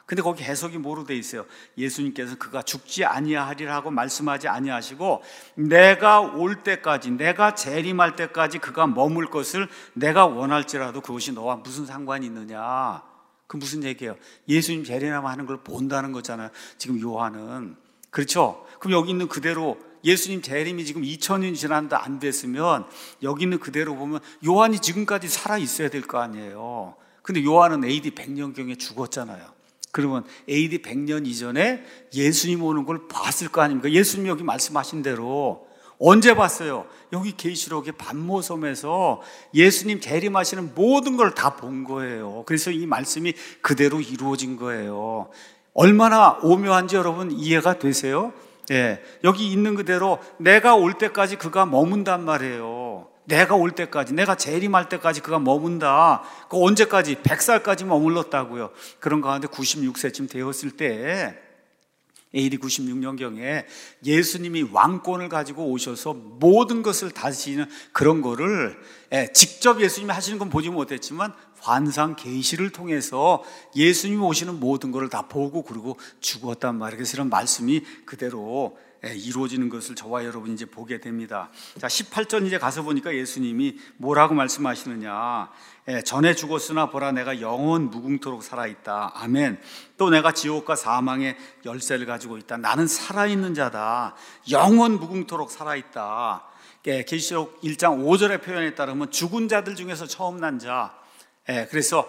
근데 거기 해석이 뭐로 돼 있어요? 예수님께서 그가 죽지 아니하리라 하고 말씀하지 아니하시고 내가 올 때까지, 내가 재림할 때까지 그가 머물 것을 내가 원할지라도 그것이 너와 무슨 상관이 있느냐. 그 무슨 얘기예요? 예수님 재림하는 걸 본다는 거잖아요, 지금 요한은. 그렇죠? 그럼 여기 있는 그대로 예수님 재림이 지금 이천 년이 지났는데 안 됐으면 여기 있는 그대로 보면 요한이 지금까지 살아 있어야 될 거 아니에요. 근데 요한은 에이디 백 년경에 죽었잖아요. 그러면 에이디 백 년 이전에 예수님 오는 걸 봤을 거 아닙니까? 예수님 여기 말씀하신 대로 언제 봤어요? 여기 계시록의 반모섬에서 예수님 재림하시는 모든 걸 다 본 거예요. 그래서 이 말씀이 그대로 이루어진 거예요. 얼마나 오묘한지 여러분 이해가 되세요? 예, 여기 있는 그대로 내가 올 때까지 그가 머문단 말이에요. 내가 올 때까지, 내가 재림할 때까지 그가 머문다. 그 언제까지? 백 살까지 머물렀다고요. 그런 가운데 구십육 세쯤 되었을 때 에이디 구십육 년경에 예수님이 왕권을 가지고 오셔서 모든 것을 다스리는 그런 거를 직접 예수님이 하시는 건 보지 못했지만 환상 계시를 통해서 예수님이 오시는 모든 것을 다 보고 그러고 죽었단 말이에요. 그래서 이런 말씀이 그대로 이루어지는 것을 저와 여러분이 이제 보게 됩니다. 자, 십팔 절 이제 가서 보니까 예수님이 뭐라고 말씀하시느냐. 예, 전에 죽었으나 보라 내가 영원 무궁토록 살아있다. 아멘. 또 내가 지옥과 사망의 열쇠를 가지고 있다. 나는 살아있는 자다. 영원 무궁토록 살아있다. 예, 계시록 일 장 오 절의 표현에 따르면 죽은 자들 중에서 처음 난 자. 예, 그래서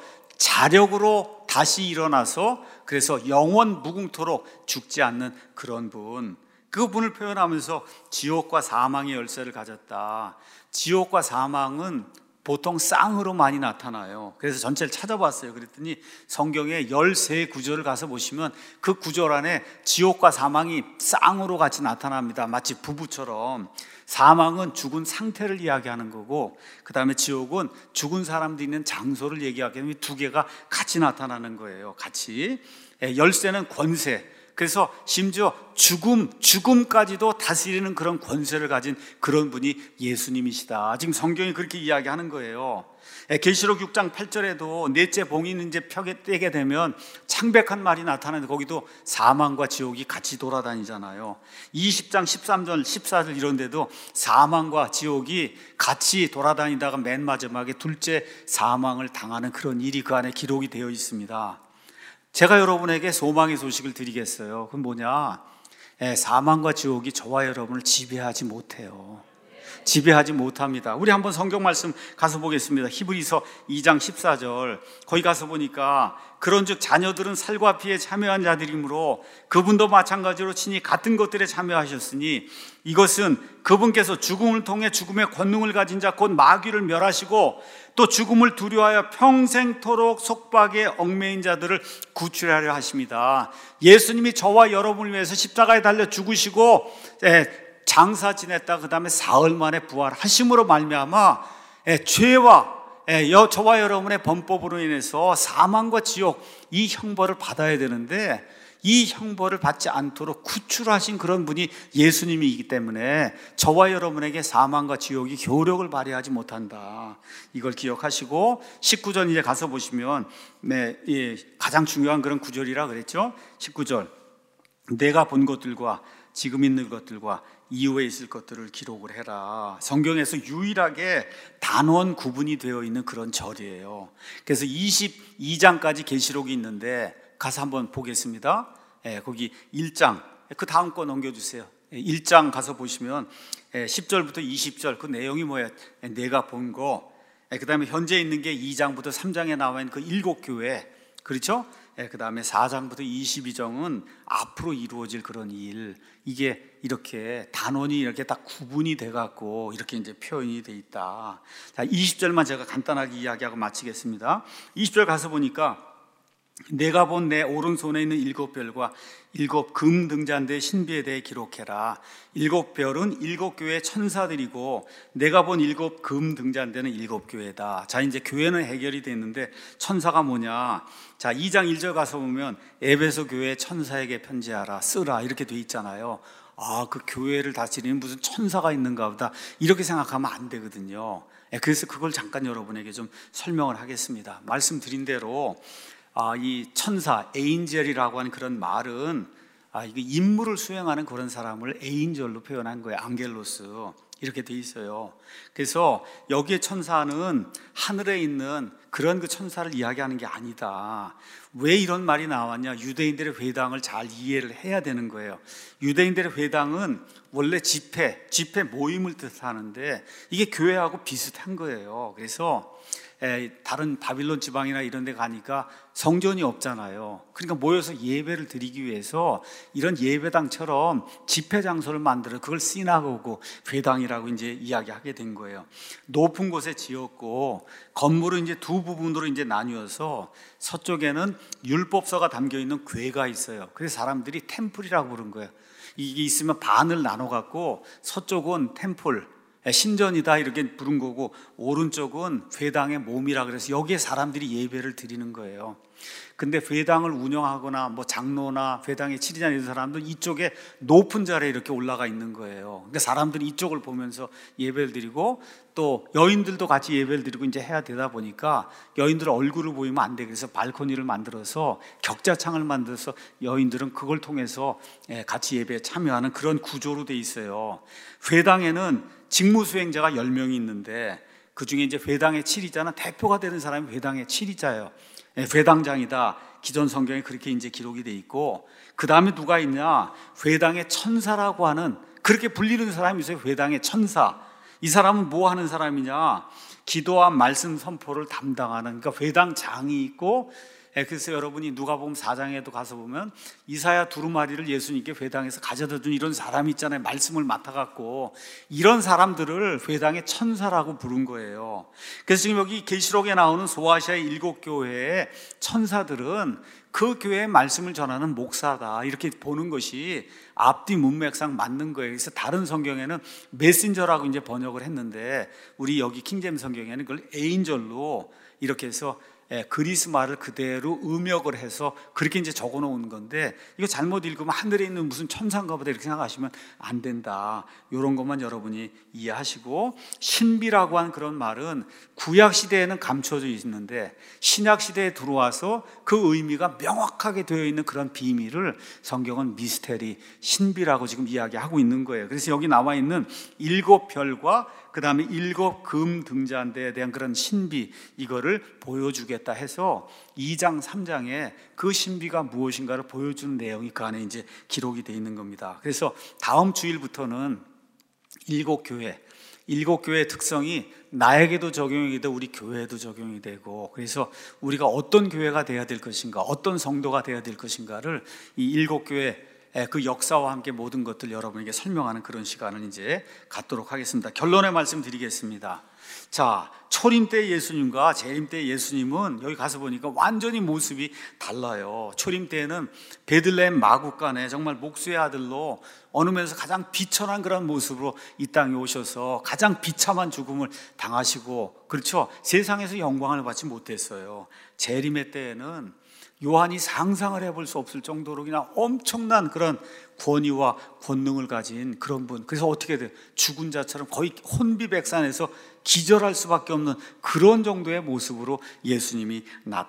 자력으로 다시 일어나서 그래서 영원 무궁토록 죽지 않는 그런 분. 그 분을 표현하면서 지옥과 사망의 열쇠를 가졌다. 지옥과 사망은 보통 쌍으로 많이 나타나요. 그래서 전체를 찾아봤어요. 그랬더니 성경에 열세 구절을 가서 보시면 그 구절 안에 지옥과 사망이 쌍으로 같이 나타납니다. 마치 부부처럼. 사망은 죽은 상태를 이야기하는 거고 그 다음에 지옥은 죽은 사람들이 있는 장소를 얘기하기 때문에 두 개가 같이 나타나는 거예요. 같이. 열쇠는 권세. 그래서 심지어 죽음, 죽음까지도 다스리는 그런 권세를 가진 그런 분이 예수님이시다. 지금 성경이 그렇게 이야기하는 거예요. 계시록 육 장 팔 절에도 넷째 봉이 이제 펴게 떼게 되면 창백한 말이 나타나는데 거기도 사망과 지옥이 같이 돌아다니잖아요. 이십 장 십삼 절, 십사 절 이런 데도 사망과 지옥이 같이 돌아다니다가 맨 마지막에 둘째 사망을 당하는 그런 일이 그 안에 기록이 되어 있습니다. 제가 여러분에게 소망의 소식을 드리겠어요. 그건 뭐냐? 예, 사망과 지옥이 저와 여러분을 지배하지 못해요. 지배하지 못합니다. 우리 한번 성경 말씀 가서 보겠습니다. 히브리서 이 장 십사 절. 거기 가서 보니까 그런즉 자녀들은 살과 피에 참여한 자들이므로 그분도 마찬가지로 친히 같은 것들에 참여하셨으니 이것은 그분께서 죽음을 통해 죽음의 권능을 가진 자 곧 마귀를 멸하시고 또 죽음을 두려워하여 평생토록 속박에 얽매인 자들을 구출하려 하십니다. 예수님이 저와 여러분을 위해서 십자가에 달려 죽으시고 장사 지냈다 그 다음에 사흘 만에 부활하심으로 말미암아 죄와 저와 여러분의 범법으로 인해서 사망과 지옥 이 형벌을 받아야 되는데 이 형벌을 받지 않도록 구출하신 그런 분이 예수님이기 때문에 저와 여러분에게 사망과 지옥이 효력을 발휘하지 못한다. 이걸 기억하시고 십구 절 이제 가서 보시면 네, 예, 가장 중요한 그런 구절이라 그랬죠. 십구 절. 내가 본 것들과 지금 있는 것들과 이후에 있을 것들을 기록을 해라. 성경에서 유일하게 단원 구분이 되어 있는 그런 절이에요. 그래서 이십이 장까지 계시록이 있는데 가서 한번 보겠습니다. 예, 거기 일 장, 그 다음 거 넘겨주세요. 일 장 가서 보시면 십 절부터 이십 절 그 내용이 뭐예요? 내가 본 거. 그 다음에 현재 있는 게 이 장부터 삼 장에 나와 있는 그 일곱 교회. 그렇죠? 그 다음에 사 장부터 이십이 장은 앞으로 이루어질 그런 일. 이게 이렇게 단원이 이렇게 딱 구분이 돼갖고 이렇게 이제 표현이 돼 있다. 자, 이십 절만 제가 간단하게 이야기하고 마치겠습니다. 이십 절 가서 보니까 내가 본 내 오른손에 있는 일곱 별과 일곱 금 등잔대의 신비에 대해 기록해라. 일곱 별은 일곱 교회의 천사들이고 내가 본 일곱 금 등잔대는 일곱 교회다. 자, 이제 교회는 해결이 됐는데 천사가 뭐냐? 자, 이 장 일 절 가서 보면 에베소 교회 천사에게 편지하라, 쓰라 이렇게 돼 있잖아요. 아, 그 교회를 다스리는 무슨 천사가 있는가 보다 이렇게 생각하면 안 되거든요. 그래서 그걸 잠깐 여러분에게 좀 설명을 하겠습니다. 말씀드린 대로 아, 이 천사, 에인젤이라고 하는 그런 말은 아, 이게 임무를 수행하는 그런 사람을 에인절로 표현한 거예요. 앙겔로스 이렇게 돼 있어요. 그래서 여기에 천사는 하늘에 있는 그런 그 천사를 이야기하는 게 아니다. 왜 이런 말이 나왔냐? 유대인들의 회당을 잘 이해를 해야 되는 거예요. 유대인들의 회당은 원래 집회, 집회 모임을 뜻하는데 이게 교회하고 비슷한 거예요. 그래서 다른 바빌론 지방이나 이런 데 가니까 성전이 없잖아요. 그러니까 모여서 예배를 드리기 위해서 이런 예배당처럼 집회 장소를 만들어 그걸 시나고그, 회당이라고 이제 이야기하게 된 거예요. 높은 곳에 지었고 건물은 이제 두 부분으로 이제 나뉘어서 서쪽에는 율법서가 담겨 있는 궤가 있어요. 그래서 사람들이 템플이라고 부른 거예요. 이게 있으면 반을 나눠 갖고 서쪽은 템플, 신전이다 이렇게 부른 거고 오른쪽은 회당의 몸이라 그래서 여기에 사람들이 예배를 드리는 거예요. 근데 회당을 운영하거나 뭐 장로나 회당의 치리자 이런 사람들은 이쪽에 높은 자리에 이렇게 올라가 있는 거예요. 그러니까 사람들이 이쪽을 보면서 예배를 드리고 또 여인들도 같이 예배를 드리고 이제 해야 되다 보니까 여인들 얼굴을 보이면 안 돼. 그래서 발코니를 만들어서 격자창을 만들어서 여인들은 그걸 통해서 같이 예배에 참여하는 그런 구조로 돼 있어요. 회당에는 직무 수행자가 열 명이 있는데 그 중에 이제 회당의 치리자는 대표가 되는 사람이 회당의 치리자예요. 회당장이다. 기존 성경에 그렇게 이제 기록이 돼 있고 그 다음에 누가 있냐? 회당의 천사라고 하는 그렇게 불리는 사람이 있어요. 회당의 천사. 이 사람은 뭐 하는 사람이냐? 기도와 말씀 선포를 담당하는 그러니까 회당장이 있고 그래서 여러분이 누가복음 사 장에도 가서 보면 이사야 두루마리를 예수님께 회당에서 가져다 준 이런 사람이 있잖아요. 말씀을 맡아갖고 이런 사람들을 회당의 천사라고 부른 거예요. 그래서 지금 여기 계시록에 나오는 소아시아의 일곱 교회의 천사들은 그 교회의 말씀을 전하는 목사다 이렇게 보는 것이 앞뒤 문맥상 맞는 거예요. 그래서 다른 성경에는 메신저라고 이제 번역을 했는데 우리 여기 킹제임 성경에는 그걸 에인절로 이렇게 해서 그리스 말을 그대로 음역을 해서 그렇게 이제 적어 놓은 건데 이거 잘못 읽으면 하늘에 있는 무슨 천사인가 보다 이렇게 생각하시면 안 된다. 이런 것만 여러분이 이해하시고 신비라고 하는 그런 말은 구약 시대에는 감춰져 있는데 신약 시대에 들어와서 그 의미가 명확하게 되어 있는 그런 비밀을 성경은 미스테리, 신비라고 지금 이야기하고 있는 거예요. 그래서 여기 나와 있는 일곱 별과 그 다음에 일곱 금 등잔대에 대한 그런 신비 이거를 보여주겠다 해서 이 장 삼 장에 그 신비가 무엇인가를 보여주는 내용이 그 안에 이제 기록이 되어 있는 겁니다. 그래서 다음 주일부터는 일곱 교회 일곱 교회의 특성이 나에게도 적용이 되고 우리 교회에도 적용이 되고 그래서 우리가 어떤 교회가 돼야 될 것인가 어떤 성도가 돼야 될 것인가를 이 일곱 교회 그 역사와 함께 모든 것들 여러분에게 설명하는 그런 시간을 이제 갖도록 하겠습니다. 결론의 말씀 드리겠습니다. 자, 초림 때 예수님과 재림 때 예수님은 여기 가서 보니까 완전히 모습이 달라요. 초림 때에는 베들레헴 마구간에 정말 목수의 아들로 어느 면에서 가장 비천한 그런 모습으로 이 땅에 오셔서 가장 비참한 죽음을 당하시고 그렇죠. 세상에서 영광을 받지 못했어요. 재림의 때에는 요한이 상상을 해볼 수 없을 정도로 그냥 엄청난 그런 권위와 권능을 가진 그런 분. 그래서 어떻게 돼요? 죽은 자처럼 거의 혼비백산에서 기절할 수밖에 없는 그런 정도의 모습으로 예수님이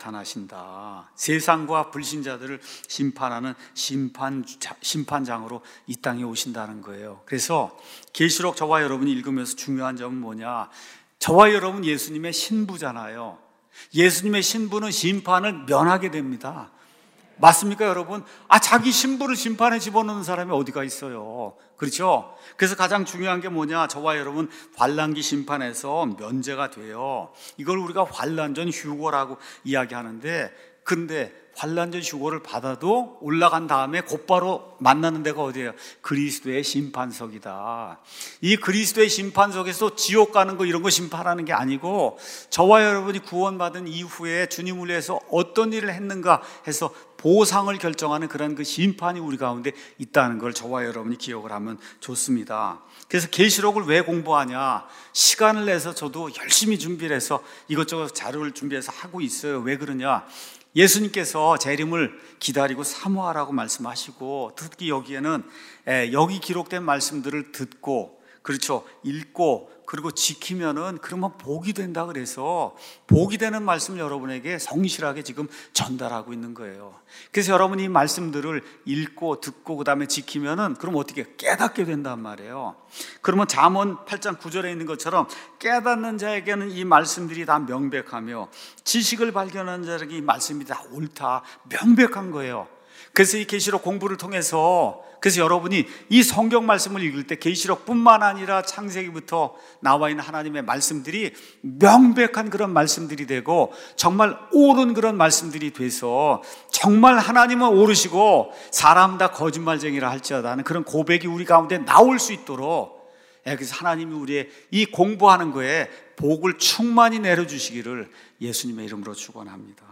나타나신다. 세상과 불신자들을 심판하는 심판, 심판장으로 이 땅에 오신다는 거예요. 그래서 계시록 저와 여러분이 읽으면서 중요한 점은 뭐냐? 저와 여러분 예수님의 신부잖아요. 예수님의 신부는 심판을 면하게 됩니다. 맞습니까 여러분? 아 자기 신부를 심판에 집어넣는 사람이 어디가 있어요. 그렇죠? 그래서 가장 중요한 게 뭐냐? 저와 여러분 환난기 심판에서 면제가 돼요. 이걸 우리가 환난전 휴거라고 이야기하는데 근데 환난전 휴거를 받아도 올라간 다음에 곧바로 만나는 데가 어디예요? 그리스도의 심판석이다. 이 그리스도의 심판석에서 지옥 가는 거 이런 거 심판하는 게 아니고 저와 여러분이 구원받은 이후에 주님을 위해서 어떤 일을 했는가 해서 보상을 결정하는 그런 그 심판이 우리 가운데 있다는 걸 저와 여러분이 기억을 하면 좋습니다. 그래서 계시록을 왜 공부하냐? 시간을 내서 저도 열심히 준비를 해서 이것저것 자료를 준비해서 하고 있어요. 왜 그러냐? 예수님께서 재림을 기다리고 사모하라고 말씀하시고 특히 여기에는 여기 기록된 말씀들을 듣고 그렇죠. 읽고 그리고 지키면은 그러면 복이 된다 그래서 복이 되는 말씀 여러분에게 성실하게 지금 전달하고 있는 거예요. 그래서 여러분이 이 말씀들을 읽고 듣고 그 다음에 지키면은 그럼 어떻게 깨닫게 된단 말이에요. 그러면 잠언 팔 장 구 절에 있는 것처럼 깨닫는 자에게는 이 말씀들이 다 명백하며 지식을 발견하는 자에게 이 말씀이 다 옳다, 명백한 거예요. 그래서 이 계시록 공부를 통해서 그래서 여러분이 이 성경 말씀을 읽을 때 계시록뿐만 아니라 창세기부터 나와 있는 하나님의 말씀들이 명백한 그런 말씀들이 되고 정말 옳은 그런 말씀들이 돼서 정말 하나님은 옳으시고 사람 다 거짓말쟁이라 할지어다 하는 그런 고백이 우리 가운데 나올 수 있도록, 그래서 하나님이 우리의 이 공부하는 거에 복을 충만히 내려주시기를 예수님의 이름으로 축원합니다.